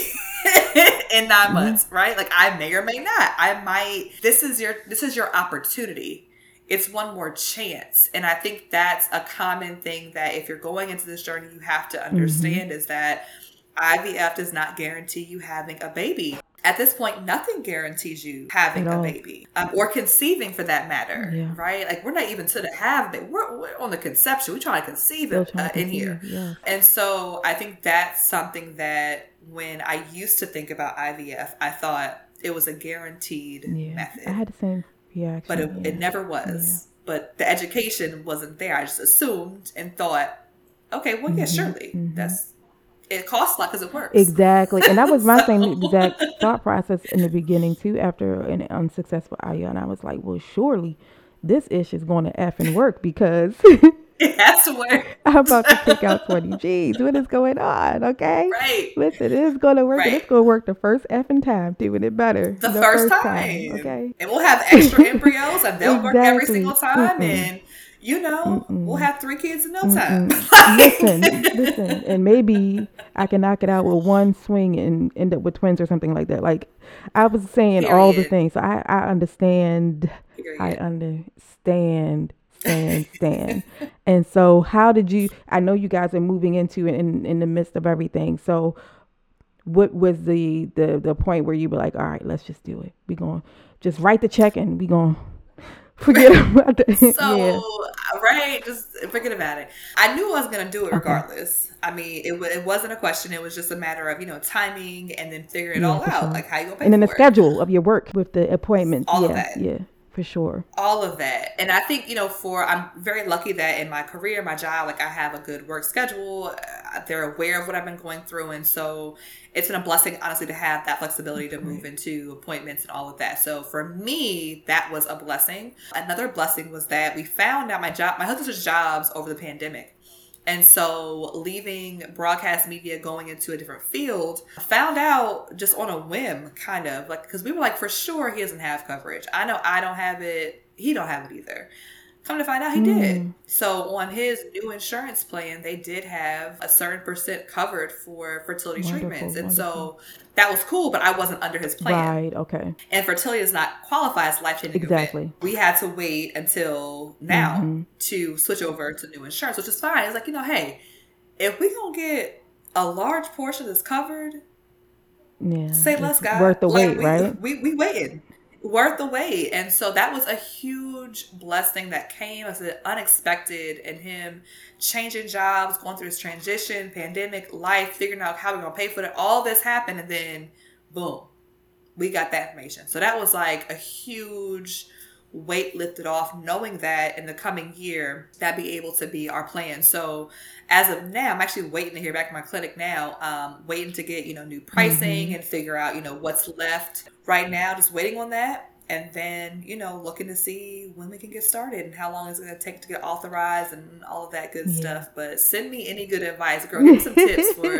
Speaker 2: in nine months, right? Like I may or may not. I might. This is your. This is your opportunity. It's one more chance, and I think that's a common thing that if you're going into this journey, you have to understand is that I V F does not guarantee you having a baby. At this point, nothing guarantees you having
Speaker 1: At
Speaker 2: a
Speaker 1: all.
Speaker 2: baby um, or conceiving for that matter,
Speaker 1: Yeah.
Speaker 2: right? Like we're not even to the have it. We're, we're on the conception. We're trying to conceive
Speaker 1: Still
Speaker 2: it
Speaker 1: trying
Speaker 2: uh,
Speaker 1: to
Speaker 2: in here.
Speaker 1: conceive, yeah.
Speaker 2: And so I think that's something that when I used to think about I V F, I thought it was a guaranteed
Speaker 1: Yeah,
Speaker 2: method,
Speaker 1: I had the same reaction.
Speaker 2: but it,
Speaker 1: yeah.
Speaker 2: it never was. But the education wasn't there. I just assumed and thought, okay, well, yeah, surely that's it costs a lot because it works.
Speaker 1: Exactly. And that was my
Speaker 2: So-
Speaker 1: same exact thought process in the beginning too, after an unsuccessful I U I. And I was like, well, surely this ish is going to effing work because
Speaker 2: It has to work.
Speaker 1: I'm about to kick out twenty G's. What is going on? Okay.
Speaker 2: Right.
Speaker 1: Listen, it's going to work. And
Speaker 2: Right.
Speaker 1: it's going to work the first effing time, doing it better.
Speaker 2: The, first, time.
Speaker 1: Okay.
Speaker 2: And we'll have extra embryos and they'll work every
Speaker 1: Exactly.
Speaker 2: single time.
Speaker 1: Mm-mm.
Speaker 2: And, you know, we'll have three kids in no time.
Speaker 1: listen, listen, and maybe I can knock it out with one swing and end up with twins or something like that. Like I was saying, all the
Speaker 2: Period.
Speaker 1: things. So I, I understand.
Speaker 2: Period.
Speaker 1: I understand. Stand, stand. And so, how did you? I know you guys are moving into it in in the midst of everything. So, what was the, the, the point where you were like, all right, let's just do it. We going to just write the check and we going to forget about it.
Speaker 2: So,
Speaker 1: Yeah.
Speaker 2: right, just forget about it. I knew I was going to do it
Speaker 1: Okay.
Speaker 2: regardless. I mean, it, wa- it wasn't a question. It was just a matter of, you know, timing and then figuring it
Speaker 1: Yeah,
Speaker 2: all
Speaker 1: for
Speaker 2: out.
Speaker 1: sure.
Speaker 2: Like, how you going to pay
Speaker 1: And then the
Speaker 2: for it?
Speaker 1: schedule of your work with the appointments.
Speaker 2: All of
Speaker 1: Yeah,
Speaker 2: that.
Speaker 1: yeah, for sure.
Speaker 2: All of that. And I think, you know, for, I'm very lucky that in my career, my job, like I have a good work schedule. Uh, They're aware of what I've been going through. And so it's been a blessing, honestly, to have that flexibility to move into appointments and all of that. So for me, that was a blessing. Another blessing was that we found out my job, my husband switched jobs over the pandemic. And so leaving broadcast media, going into a different field, I found out just on a whim, kind of like, because we were like, for sure he doesn't have coverage. I know I don't have it. He don't have it either. Come to find out he did.
Speaker 1: Mm.
Speaker 2: So on his new insurance plan, they did have a certain percent covered for fertility
Speaker 1: Wonderful,
Speaker 2: treatments. And
Speaker 1: wonderful.
Speaker 2: so that was cool, but I wasn't under his plan.
Speaker 1: Right, okay.
Speaker 2: And fertility is not qualified as life-changing
Speaker 1: Exactly.
Speaker 2: event. We had to wait until now
Speaker 1: Mhm.
Speaker 2: to switch over to new insurance, which is fine. It's like, you know, hey, if we gonna get a large portion that's covered,
Speaker 1: Yeah.
Speaker 2: say
Speaker 1: it's
Speaker 2: less, God.
Speaker 1: worth the
Speaker 2: Like,
Speaker 1: wait,
Speaker 2: we,
Speaker 1: right?
Speaker 2: we we waited. Worth the wait. And so that was a huge blessing that came as an unexpected, and him changing jobs, going through this transition, pandemic, life, figuring out how we're gonna pay for it. All this happened, and then boom, we got that information. So that was like a huge weight lifted off, knowing that in the coming year that'd be able to be our plan. So as of now, I'm actually waiting to hear back from my clinic now, um, waiting to get, you know, new pricing
Speaker 1: Mhm.
Speaker 2: and figure out, you know, what's left right now, just waiting on that. And then, you know, looking to see when we can get started and how long it's going to take to get authorized and all of that good
Speaker 1: Yeah.
Speaker 2: stuff. But send me any good advice, girl. Give me some tips for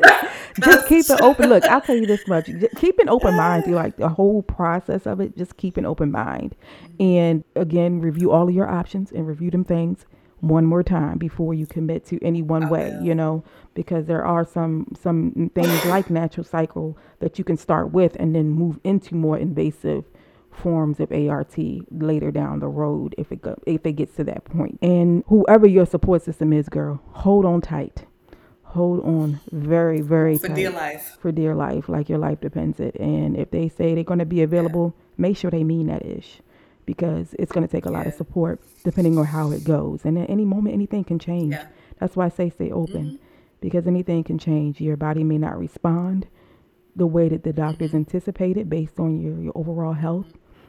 Speaker 1: Just keep it open. Look, I'll tell you this much. Just keep an open mind through like the whole process of it. Just keep an open mind. And again, review all of your options and review them things one more time before you commit to any one
Speaker 2: I
Speaker 1: way,
Speaker 2: will.
Speaker 1: you know, because there are some some things like natural cycle that you can start with and then move into more invasive forms of A R T later down the road if it go, if it gets to that point. And whoever your support system is, girl, hold on tight. Hold on very, very
Speaker 2: for
Speaker 1: tight.
Speaker 2: dear life.
Speaker 1: For dear life, like your life depends it. And if they say they're going to be available, make sure they mean that ish, because it's going to take a lot of
Speaker 2: Yeah.
Speaker 1: support depending on how it goes. And at any moment, anything can change.
Speaker 2: Yeah.
Speaker 1: That's why I say stay open,
Speaker 2: Mhm.
Speaker 1: because anything can change. Your body may not respond the way that the doctors anticipated based on your, your overall health.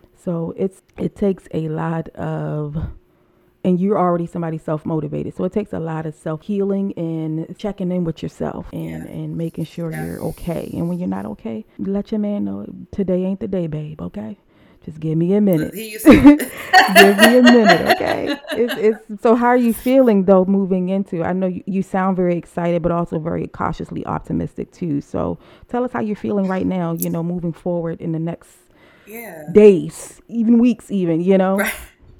Speaker 1: So it's it takes a lot of, and you're already somebody self-motivated. So it takes a lot of self-healing and checking in with yourself and,
Speaker 2: Yeah.
Speaker 1: and making sure
Speaker 2: Yeah.
Speaker 1: you're okay. And when you're not okay, let your man know today ain't the day, babe, okay? Just give me a minute.
Speaker 2: He used to.
Speaker 1: Give me a minute, okay? It's, it's, so how are you feeling, though, moving into, I know you, you sound very excited, but also very cautiously optimistic, too. So tell us how you're feeling right now, you know, moving forward in the next
Speaker 2: Yeah.
Speaker 1: days, even weeks, even, you know?
Speaker 2: Right.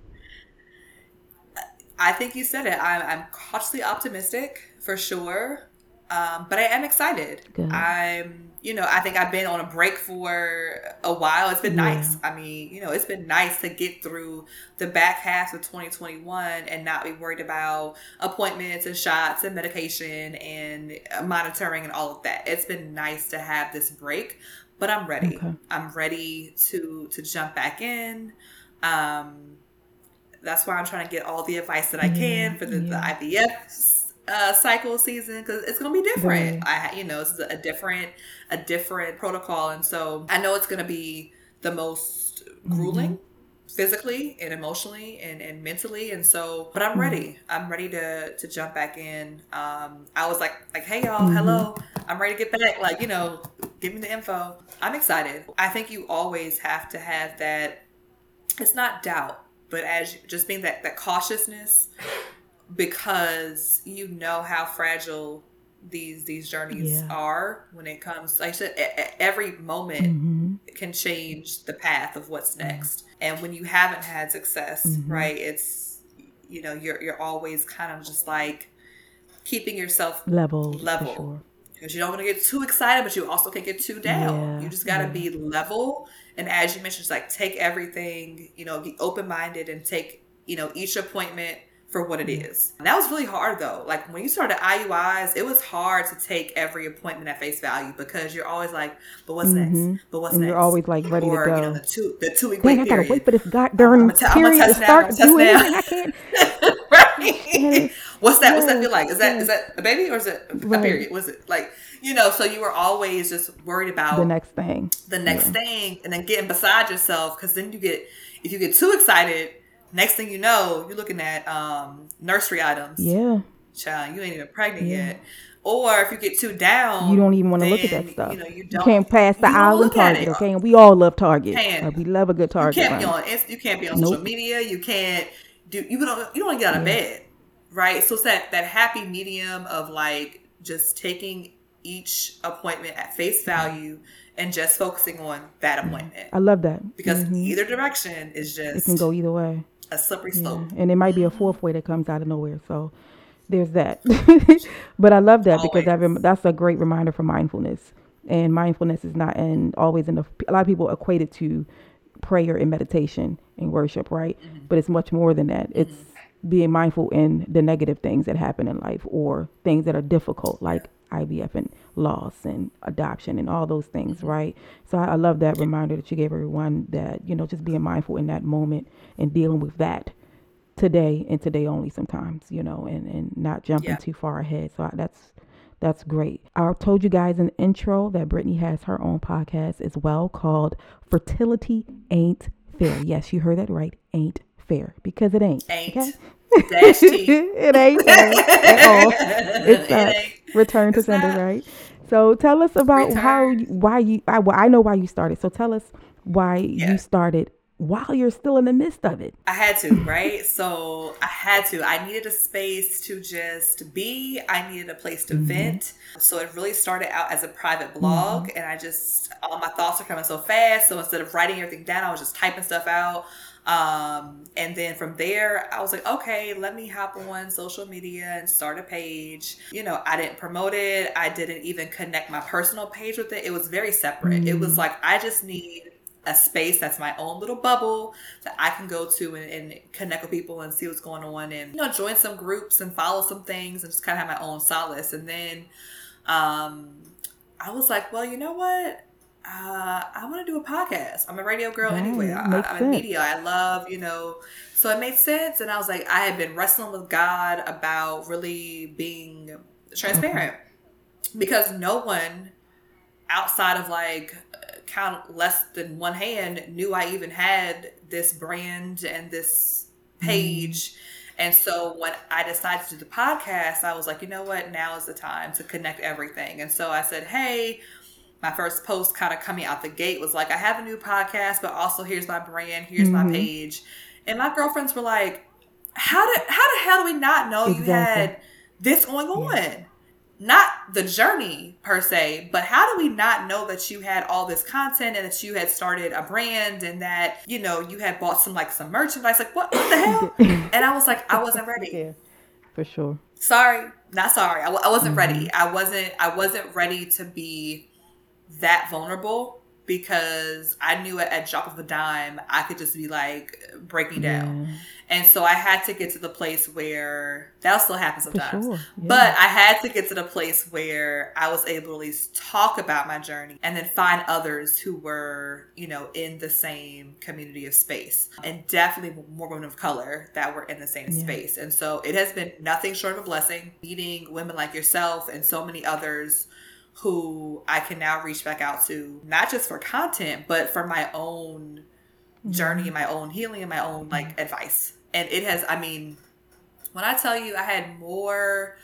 Speaker 2: I think you said it. I'm, I'm cautiously optimistic for sure. Um, but I am excited.
Speaker 1: Good.
Speaker 2: I'm, you know, I think I've been on a break for a while. It's been
Speaker 1: Yeah.
Speaker 2: nice. I mean, you know, it's been nice to get through the back half of twenty twenty-one and not be worried about appointments and shots and medication and monitoring and all of that. It's been nice to have this break, but I'm ready.
Speaker 1: Okay.
Speaker 2: I'm ready to, to jump back in. Um, that's why I'm trying to get all the advice that I can
Speaker 1: Yeah,
Speaker 2: for the, the
Speaker 1: yeah.
Speaker 2: I V F uh, cycle season, because it's going to be different.
Speaker 1: Very.
Speaker 2: I, you know, it's a different, a different protocol, and so I know it's going to be the most grueling, physically and emotionally and, and mentally, and so. But I'm ready. I'm ready to to jump back in. Um, I was like, like, hey y'all, hello, I'm ready to get back. Like, you know, give me the info. I'm excited. I think you always have to have that. It's not doubt, but as just being that that cautiousness, because you know how fragile these these journeys
Speaker 1: Yeah.
Speaker 2: are when it comes. Like I said, e- e- every moment
Speaker 1: Mm-hmm.
Speaker 2: can change the path of what's next. And when you haven't had success,
Speaker 1: Mm-hmm.
Speaker 2: right? It's, you know, you're you're always kind of just like keeping yourself
Speaker 1: Level, for
Speaker 2: level.
Speaker 1: sure.
Speaker 2: Because you don't want to get too excited, but you also can't get too down.
Speaker 1: Yeah,
Speaker 2: You just got to
Speaker 1: yeah.
Speaker 2: be level. And as you mentioned, just like take everything, you know, be open minded and take, you know, each appointment for what it is. And that was really hard though. Like when you started I U Is, it was hard to take every appointment at face value because you're always like, but what's
Speaker 1: Mm-hmm.
Speaker 2: next? But what's
Speaker 1: And
Speaker 2: next?
Speaker 1: you're always like ready
Speaker 2: or,
Speaker 1: to go.
Speaker 2: you know, the two the two week
Speaker 1: Dang,
Speaker 2: wait
Speaker 1: I gotta
Speaker 2: period.
Speaker 1: wait for this goddamn
Speaker 2: I'm, I'm
Speaker 1: period to
Speaker 2: test now,
Speaker 1: start
Speaker 2: I'm
Speaker 1: to do
Speaker 2: test now.
Speaker 1: anything. I can't.
Speaker 2: Right. What's that? What's that
Speaker 1: Yes,
Speaker 2: feel like? Is that
Speaker 1: yes.
Speaker 2: is that a baby or is it a
Speaker 1: Right.
Speaker 2: period? Was it like, you know, so you were always just worried about
Speaker 1: The next thing.
Speaker 2: the next
Speaker 1: Yeah.
Speaker 2: thing and then getting beside yourself, because then you get, if you get too excited, next thing you know, you're looking at um, nursery items.
Speaker 1: Yeah.
Speaker 2: Child, you ain't even pregnant
Speaker 1: Yeah.
Speaker 2: yet. Or if you get too down,
Speaker 1: You don't even want to look at
Speaker 2: then,
Speaker 1: that stuff.
Speaker 2: You know, you
Speaker 1: You
Speaker 2: don't.
Speaker 1: can't pass the
Speaker 2: you don't
Speaker 1: aisle in
Speaker 2: look at
Speaker 1: Target,
Speaker 2: it.
Speaker 1: okay? And we all love Target.
Speaker 2: Can.
Speaker 1: Uh, we love a good
Speaker 2: You
Speaker 1: Target
Speaker 2: can't be
Speaker 1: run.
Speaker 2: on. Inst- You can't be on
Speaker 1: Nope.
Speaker 2: social media. You can't do. You don't. You don't get out of
Speaker 1: Yeah.
Speaker 2: bed, right? So it's that that happy medium of like just taking each appointment at face value and just focusing on that appointment.
Speaker 1: I love that.
Speaker 2: Because
Speaker 1: Mhm.
Speaker 2: either direction is
Speaker 1: It
Speaker 2: just
Speaker 1: can go either way.
Speaker 2: a slippery
Speaker 1: Yeah.
Speaker 2: slope.
Speaker 1: And it might be a fourth way that comes out of nowhere. So there's that. But I love that because that rem- that's a great reminder for mindfulness. And mindfulness is not in always in the, a lot of people equate it to prayer and meditation and worship, right?
Speaker 2: Mm-hmm.
Speaker 1: But it's much more than that. It's being mindful in the negative things that happen in life or things that are difficult, like I V F and loss and adoption and all those things,
Speaker 2: Mm-hmm.
Speaker 1: right? So I, I love that reminder that you gave everyone that, you know, just being mindful in that moment and dealing with that today and today only sometimes, you know, and, and not jumping
Speaker 2: Yeah.
Speaker 1: too far ahead. So I, that's that's great. I told you guys in the intro that Brittany has her own podcast as well called Fertility Ain't Fair. Yes, you heard that right. Ain't fair, because it ain't.
Speaker 2: Ain't.
Speaker 1: Okay?
Speaker 2: Dash T.
Speaker 1: It ain't fair at all. It's
Speaker 2: It
Speaker 1: uh,
Speaker 2: ain't.
Speaker 1: return to
Speaker 2: It's
Speaker 1: sender,
Speaker 2: not.
Speaker 1: right? So tell us about how,
Speaker 2: Return.
Speaker 1: you, why you, I, well, I know why you started. So tell us why
Speaker 2: Yeah.
Speaker 1: you started while you're still in the midst of it.
Speaker 2: I had to, right? So I had to. I needed a space to just be. I needed a place to
Speaker 1: Mm-hmm.
Speaker 2: vent. So it really started out as a private blog, and I just, all my thoughts are coming so fast. So instead of writing everything down, I was just typing stuff out. Um, and then from there, I was like, okay, let me hop on social media and start a page. You know, I didn't promote it. I didn't even connect my personal page with it. It was very separate. It was like, I just need a space that's my own little bubble that I can go to and, and connect with people and see what's going on, and, you know, join some groups and follow some things and just kind of have my own solace. And then um, I was like, well, you know what? Uh, I want to do a podcast. I'm a radio girl
Speaker 1: Right.
Speaker 2: anyway. I,
Speaker 1: Makes
Speaker 2: I'm
Speaker 1: sense.
Speaker 2: in media. I love, you know, so it made sense. And I was like, I had been wrestling with God about really being transparent, because no one outside of like count less than one hand knew I even had this brand and this page. And so when I decided to do the podcast, I was like, you know what? Now is the time to connect everything. And so I said, hey, my first post kind of coming out the gate was like, I have a new podcast, but also here's my brand, here's
Speaker 1: Mhm.
Speaker 2: my page. And my girlfriends were like, how did how the hell do we not know you
Speaker 1: Exactly.
Speaker 2: had this going on? Not the journey per se, but how do we not know that you had all this content and that you had started a brand and that, you know, you had bought some like some merchandise? Like, what, what the hell? And I was like, I wasn't ready.
Speaker 1: Yeah, for sure.
Speaker 2: Sorry, not sorry. I, w- I wasn't
Speaker 1: Mm-hmm.
Speaker 2: ready. I wasn't. I wasn't ready to be that vulnerable, because I knew at, at drop of a dime I could just be like breaking down.
Speaker 1: Yeah.
Speaker 2: And so I had to get to the place where that'll still happen sometimes.
Speaker 1: sure, yeah.
Speaker 2: But I had to get to the place where I was able to at least talk about my journey and then find others who were, you know, in the same community of space, and definitely more women of color that were in the same
Speaker 1: Yeah.
Speaker 2: space. And so it has been nothing short of a blessing meeting women like yourself and so many others who I can now reach back out to, not just for content, but for my own journey and my own healing and my own like advice. And it has, I mean, when I tell you I had more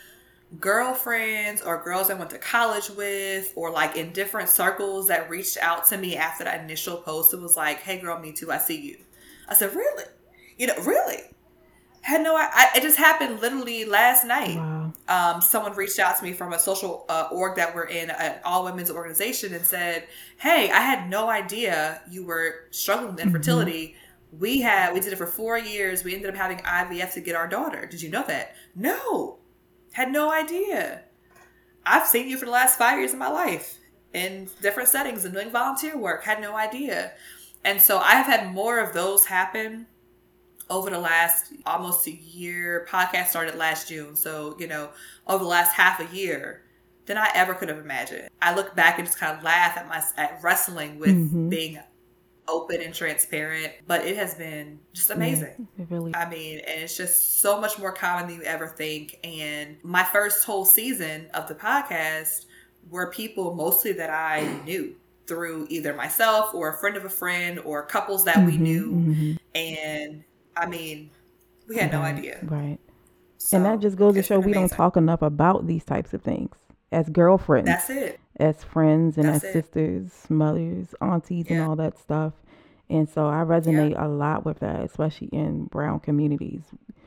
Speaker 2: girlfriends or girls I went to college with or like in different circles that reached out to me after that initial post, it was like, hey girl, me too, I see you. I said, really? You know, really? Had no, I, it just happened literally last night.
Speaker 1: Wow.
Speaker 2: Um, someone reached out to me from a social uh, org that we're in, an all women's organization, and said, hey, I had no idea you were struggling with infertility. Mm-hmm. We had, we did it for four years. We ended up having I V F to get our daughter. Did you know that? No, had no idea. I've seen you for the last five years of my life in different settings and doing volunteer work. Had no idea. And so I've had more of those happen over the last almost a year, podcast started last June. So, you know, over the last half a year than I ever could have imagined. I look back and just kind of laugh at my at wrestling with mm-hmm. being open and transparent, but it has been just amazing.
Speaker 1: Yeah, it really.
Speaker 2: I mean, and it's just so much more common than you ever think. And my first whole season of the podcast were people mostly that I knew through either myself or a friend of a friend or couples that mm-hmm, we knew. Mm-hmm. And I mean, we had
Speaker 1: right,
Speaker 2: no idea.
Speaker 1: Right. So and that just goes to show we don't talk enough about these types of things as girlfriends.
Speaker 2: That's it.
Speaker 1: As friends and
Speaker 2: That's
Speaker 1: as
Speaker 2: it.
Speaker 1: sisters, mothers, aunties, yeah. and all that stuff. And so I resonate yeah. a lot with that, especially in brown communities.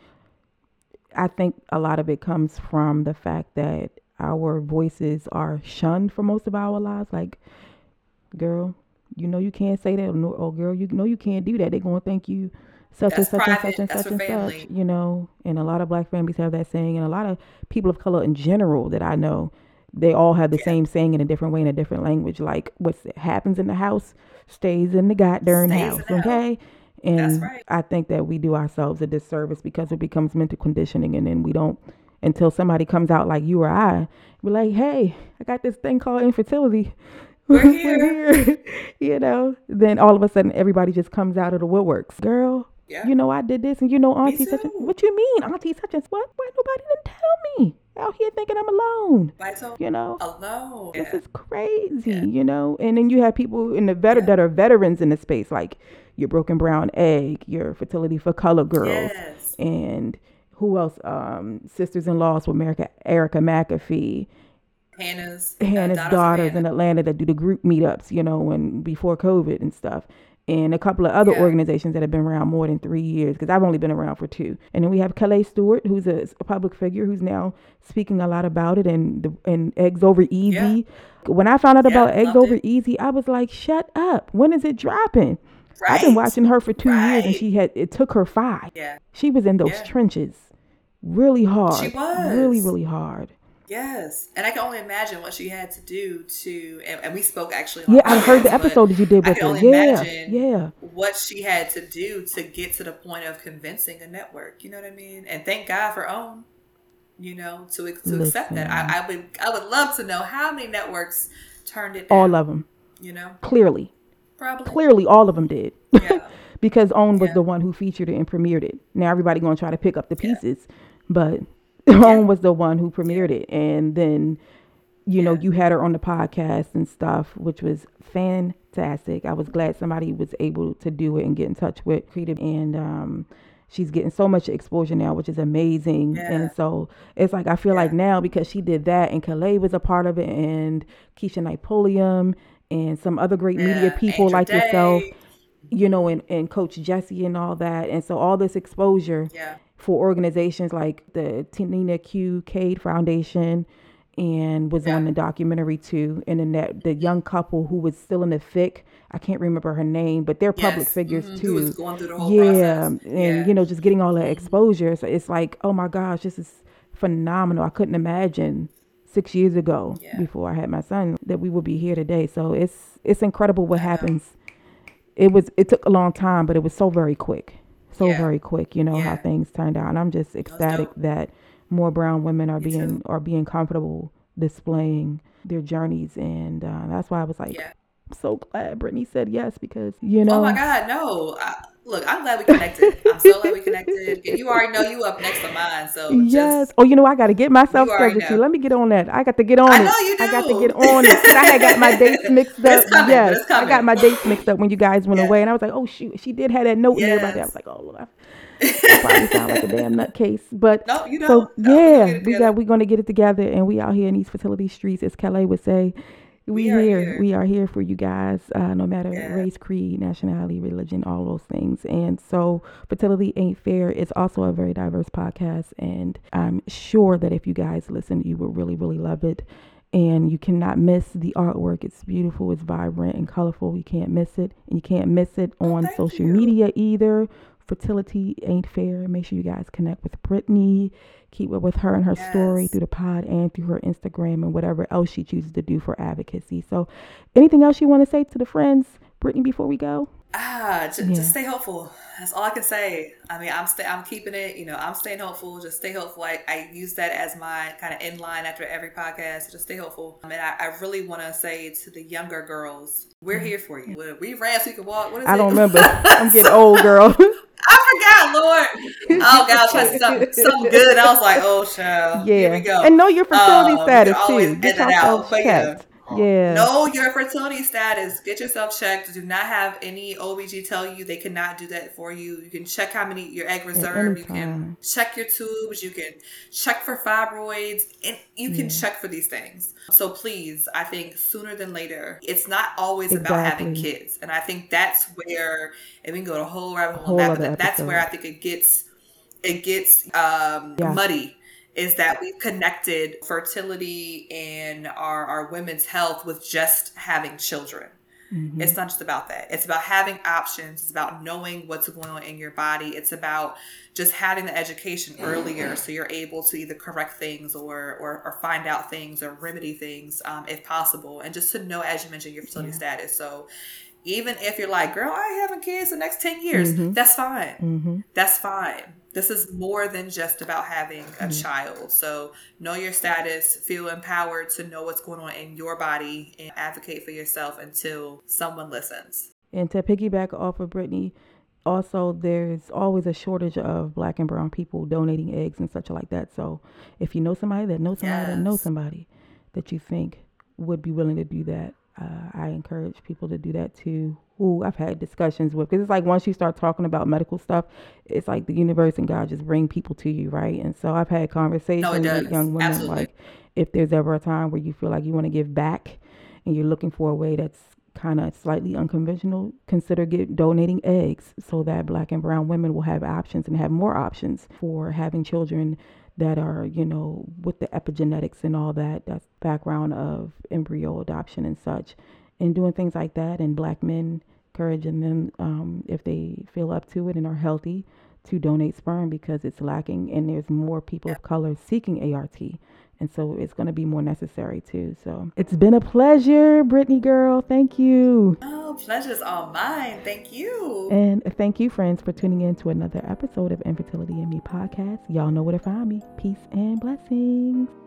Speaker 1: I think a lot of it comes from the fact that our voices are shunned for most of our lives. Like, girl, you know you can't say that. Or, oh, girl, you know you can't do that. They're going to think you such
Speaker 2: That's
Speaker 1: and such
Speaker 2: private.
Speaker 1: and such and
Speaker 2: That's
Speaker 1: such and
Speaker 2: family.
Speaker 1: such. You know, and a lot of black families have that saying. And a lot of people of color in general that I know, they all have the yeah. same saying in a different way, in a different language. Like, what happens in the house stays in the goddamn house, okay? House. And
Speaker 2: That's right.
Speaker 1: I think that we do ourselves a disservice because it becomes mental conditioning, and then we don't, until somebody comes out like you or I, we're like, hey, I got this thing called infertility.
Speaker 2: We're here.
Speaker 1: We're here. You know, then all of a sudden everybody just comes out of the woodworks. Girl, yeah. you know, I did this, and you know, auntie such and, what you mean, auntie such and what? Why nobody didn't tell me? Out here thinking I'm alone, you know,
Speaker 2: alone.
Speaker 1: This
Speaker 2: yeah.
Speaker 1: is crazy,
Speaker 2: yeah.
Speaker 1: you know. And then you have people in the vet yeah. that are veterans in the space, like your Broken Brown Egg, your Fertility for Color Girls,
Speaker 2: yes.
Speaker 1: and who else? Um, Sisters in Laws with America, Erica McAfee,
Speaker 2: Hannah's
Speaker 1: Hannah's
Speaker 2: uh,
Speaker 1: daughters
Speaker 2: Hannah.
Speaker 1: in Atlanta that do the group meetups, you know, when before COVID and stuff. And a couple of other yeah. organizations that have been around more than three years, because I've only been around for two. And then we have Calais Stewart, who's a, a public figure who's now speaking a lot about it, and the, and Eggs Over Easy. Yeah. When I found out yeah, about Eggs Over it. Easy, I was like, shut up. When is it dropping? Right. I've been watching her for two right. years, and she had it took her five.
Speaker 2: Yeah.
Speaker 1: She was in those yeah. trenches really hard.
Speaker 2: She was.
Speaker 1: Really, really hard.
Speaker 2: Yes. And I can only imagine what she had to do to, and, and we spoke actually.
Speaker 1: Yeah, I heard the episode that you did with her. I can only yeah, imagine yeah.
Speaker 2: what she had to do to get to the point of convincing a network. You know what I mean? And thank God for OWN, you know, to, to Listen. accept that. I, I would I would love to know how many networks turned it down.
Speaker 1: All of them.
Speaker 2: You know?
Speaker 1: Clearly.
Speaker 2: Probably.
Speaker 1: Clearly, all of them did.
Speaker 2: Yeah.
Speaker 1: Because OWN was
Speaker 2: yeah.
Speaker 1: the one who featured it and premiered it. Now everybody going to try to pick up the pieces, yeah. but... Yeah. OWN was the one who premiered it, and then you yeah. know you had her on the podcast and stuff, which was fantastic. I was glad somebody was able to do it and get in touch with Creative, and um she's getting so much exposure now, which is amazing. Yeah. And so it's like I feel yeah. like now, because she did that and Calais was a part of it, and Keisha Napoleon and some other great yeah. media people Angel like Day. yourself, you know, and, and Coach Jesse and all that, and so all this exposure
Speaker 2: yeah. for
Speaker 1: organizations like the Nina Q Cade Foundation, and was yeah. on the documentary too. And then that the young couple who was still in the thick, I can't remember her name, but they're public
Speaker 2: yes.
Speaker 1: figures
Speaker 2: mm-hmm.
Speaker 1: too.
Speaker 2: Who was going through the whole
Speaker 1: yeah,
Speaker 2: process.
Speaker 1: and
Speaker 2: yeah.
Speaker 1: you know, just getting all that exposure. So it's like, oh my gosh, this is phenomenal. I couldn't imagine six years ago yeah. before I had my son that we would be here today. So it's it's incredible what I happens. Know. It was it took a long time, but it was so very quick. So yeah. very quick, you know, yeah. how things turned out. And I'm just ecstatic that more brown women are Me being too. are being comfortable displaying their journeys. And uh, that's why I was like, yeah. I'm so glad Brittany said yes, because, you know.
Speaker 2: Oh my God, no. I, look, I'm glad we connected. I'm so glad we connected. And you already know you up next on mine. So
Speaker 1: yes.
Speaker 2: Just,
Speaker 1: oh, you know, I got to get myself scheduled too. Let me get on that. I got to get on
Speaker 2: I
Speaker 1: it.
Speaker 2: I know you do.
Speaker 1: I got to get on it. I had got my dates mixed up.
Speaker 2: It's coming,
Speaker 1: yes.
Speaker 2: it's coming.
Speaker 1: I got my dates mixed up when you guys went
Speaker 2: yeah.
Speaker 1: away. And I was like, oh, shoot. She did have that note
Speaker 2: yes.
Speaker 1: in there about that. I was like, oh, Lord. I probably sound like a damn nutcase. But
Speaker 2: no, you don't.
Speaker 1: So,
Speaker 2: no,
Speaker 1: yeah, we got, we're going to get it together. And we out here in these fertility streets, as Calais would say. We, we here. here. We are here for you guys, uh, no matter yeah. race, creed, nationality, religion, all those things. And so Fertility Ain't Fair is also a very diverse podcast. And I'm sure that if you guys listen, you will really, really love it. And you cannot miss the artwork. It's beautiful. It's vibrant and colorful. You can't miss it. And you can't miss it on
Speaker 2: oh,
Speaker 1: social
Speaker 2: you.
Speaker 1: media either. Fertility Ain't Fair. Make sure you guys connect with Brittany. Keep up with her and her yes. story through the pod and through her Instagram and whatever else she chooses to do for advocacy. So anything else you want to say to the friends, Brittany, before we go?
Speaker 2: Ah, just,
Speaker 1: Yeah.
Speaker 2: just stay hopeful. That's all I can say. I mean, I'm sta- I'm keeping it. You know, I'm staying hopeful. Just stay hopeful. I, I use that as my kind of end line after every podcast. Just stay hopeful. I mean, I, I really want to say to the younger girls, we're here for you. We, we ran so you can walk. What is
Speaker 1: I
Speaker 2: it?
Speaker 1: don't remember. I'm getting old, girl.
Speaker 2: I forgot, Lord. Oh gosh, that's something, something good. I was like, oh, child.
Speaker 1: Yeah.
Speaker 2: Here we go.
Speaker 1: And know your fertility
Speaker 2: Um, you can
Speaker 1: status
Speaker 2: always
Speaker 1: too.
Speaker 2: edit
Speaker 1: Get
Speaker 2: that
Speaker 1: yourself
Speaker 2: out. But yeah.
Speaker 1: checked. Yeah.
Speaker 2: Know your fertility status. Get yourself checked. Do not have any O B G tell you they cannot do that for you. You can check how many your egg reserve. You can check your tubes. You can check for fibroids, and you can
Speaker 1: Yeah.
Speaker 2: check for these things. So please, I think sooner than later. It's not always
Speaker 1: Exactly.
Speaker 2: about having kids, and I think that's where, and we can go to a whole rabbit hole
Speaker 1: Whole
Speaker 2: on that.
Speaker 1: other
Speaker 2: But that's
Speaker 1: episode.
Speaker 2: where I think it gets it gets um,
Speaker 1: Yeah.
Speaker 2: muddy. Is that we've connected fertility and our, our women's health with just having children.
Speaker 1: Mm-hmm.
Speaker 2: It's not just about that. It's about having options. It's about knowing what's going on in your body. It's about just having the education earlier so you're able to either correct things or or, or find out things or remedy things um, if possible. And just to know, as you mentioned, your fertility
Speaker 1: Yeah.
Speaker 2: status. So even if you're like, girl, I ain't having kids the next ten years,
Speaker 1: Mm-hmm.
Speaker 2: that's fine.
Speaker 1: Mm-hmm.
Speaker 2: That's fine. This is more than just about having a
Speaker 1: Mm-hmm.
Speaker 2: child. So know your status, feel empowered to know what's going on in your body, and advocate for yourself until someone listens.
Speaker 1: And to piggyback off of Brittany, also there's always a shortage of black and brown people donating eggs and such like that. So if you know somebody that knows somebody that knows
Speaker 2: Yes.
Speaker 1: somebody that you think would be willing to do that, uh, I encourage people to do that too. Who I've had discussions with, because it's like once you start talking about medical stuff, it's like the universe and God just bring people to you, right? And so I've had conversations
Speaker 2: No, it does.
Speaker 1: with young women,
Speaker 2: Absolutely.
Speaker 1: like if there's ever a time where you feel like you want to give back and you're looking for a way that's kind of slightly unconventional, consider get, donating eggs so that black and brown women will have options and have more options for having children that are, you know, with the epigenetics and all that, that's background of embryo adoption and such, and doing things like that. And black men, encouraging them, um, if they feel up to it and are healthy, to donate sperm because it's lacking and there's more people of color seeking A R T. And so it's going to be more necessary too. So it's been a pleasure, Brittany girl. Thank you.
Speaker 2: Oh, pleasure's all mine. Thank you.
Speaker 1: And thank you, friends, for tuning in to another episode of Infertility and Me podcast. Y'all know where to find me. Peace and blessings.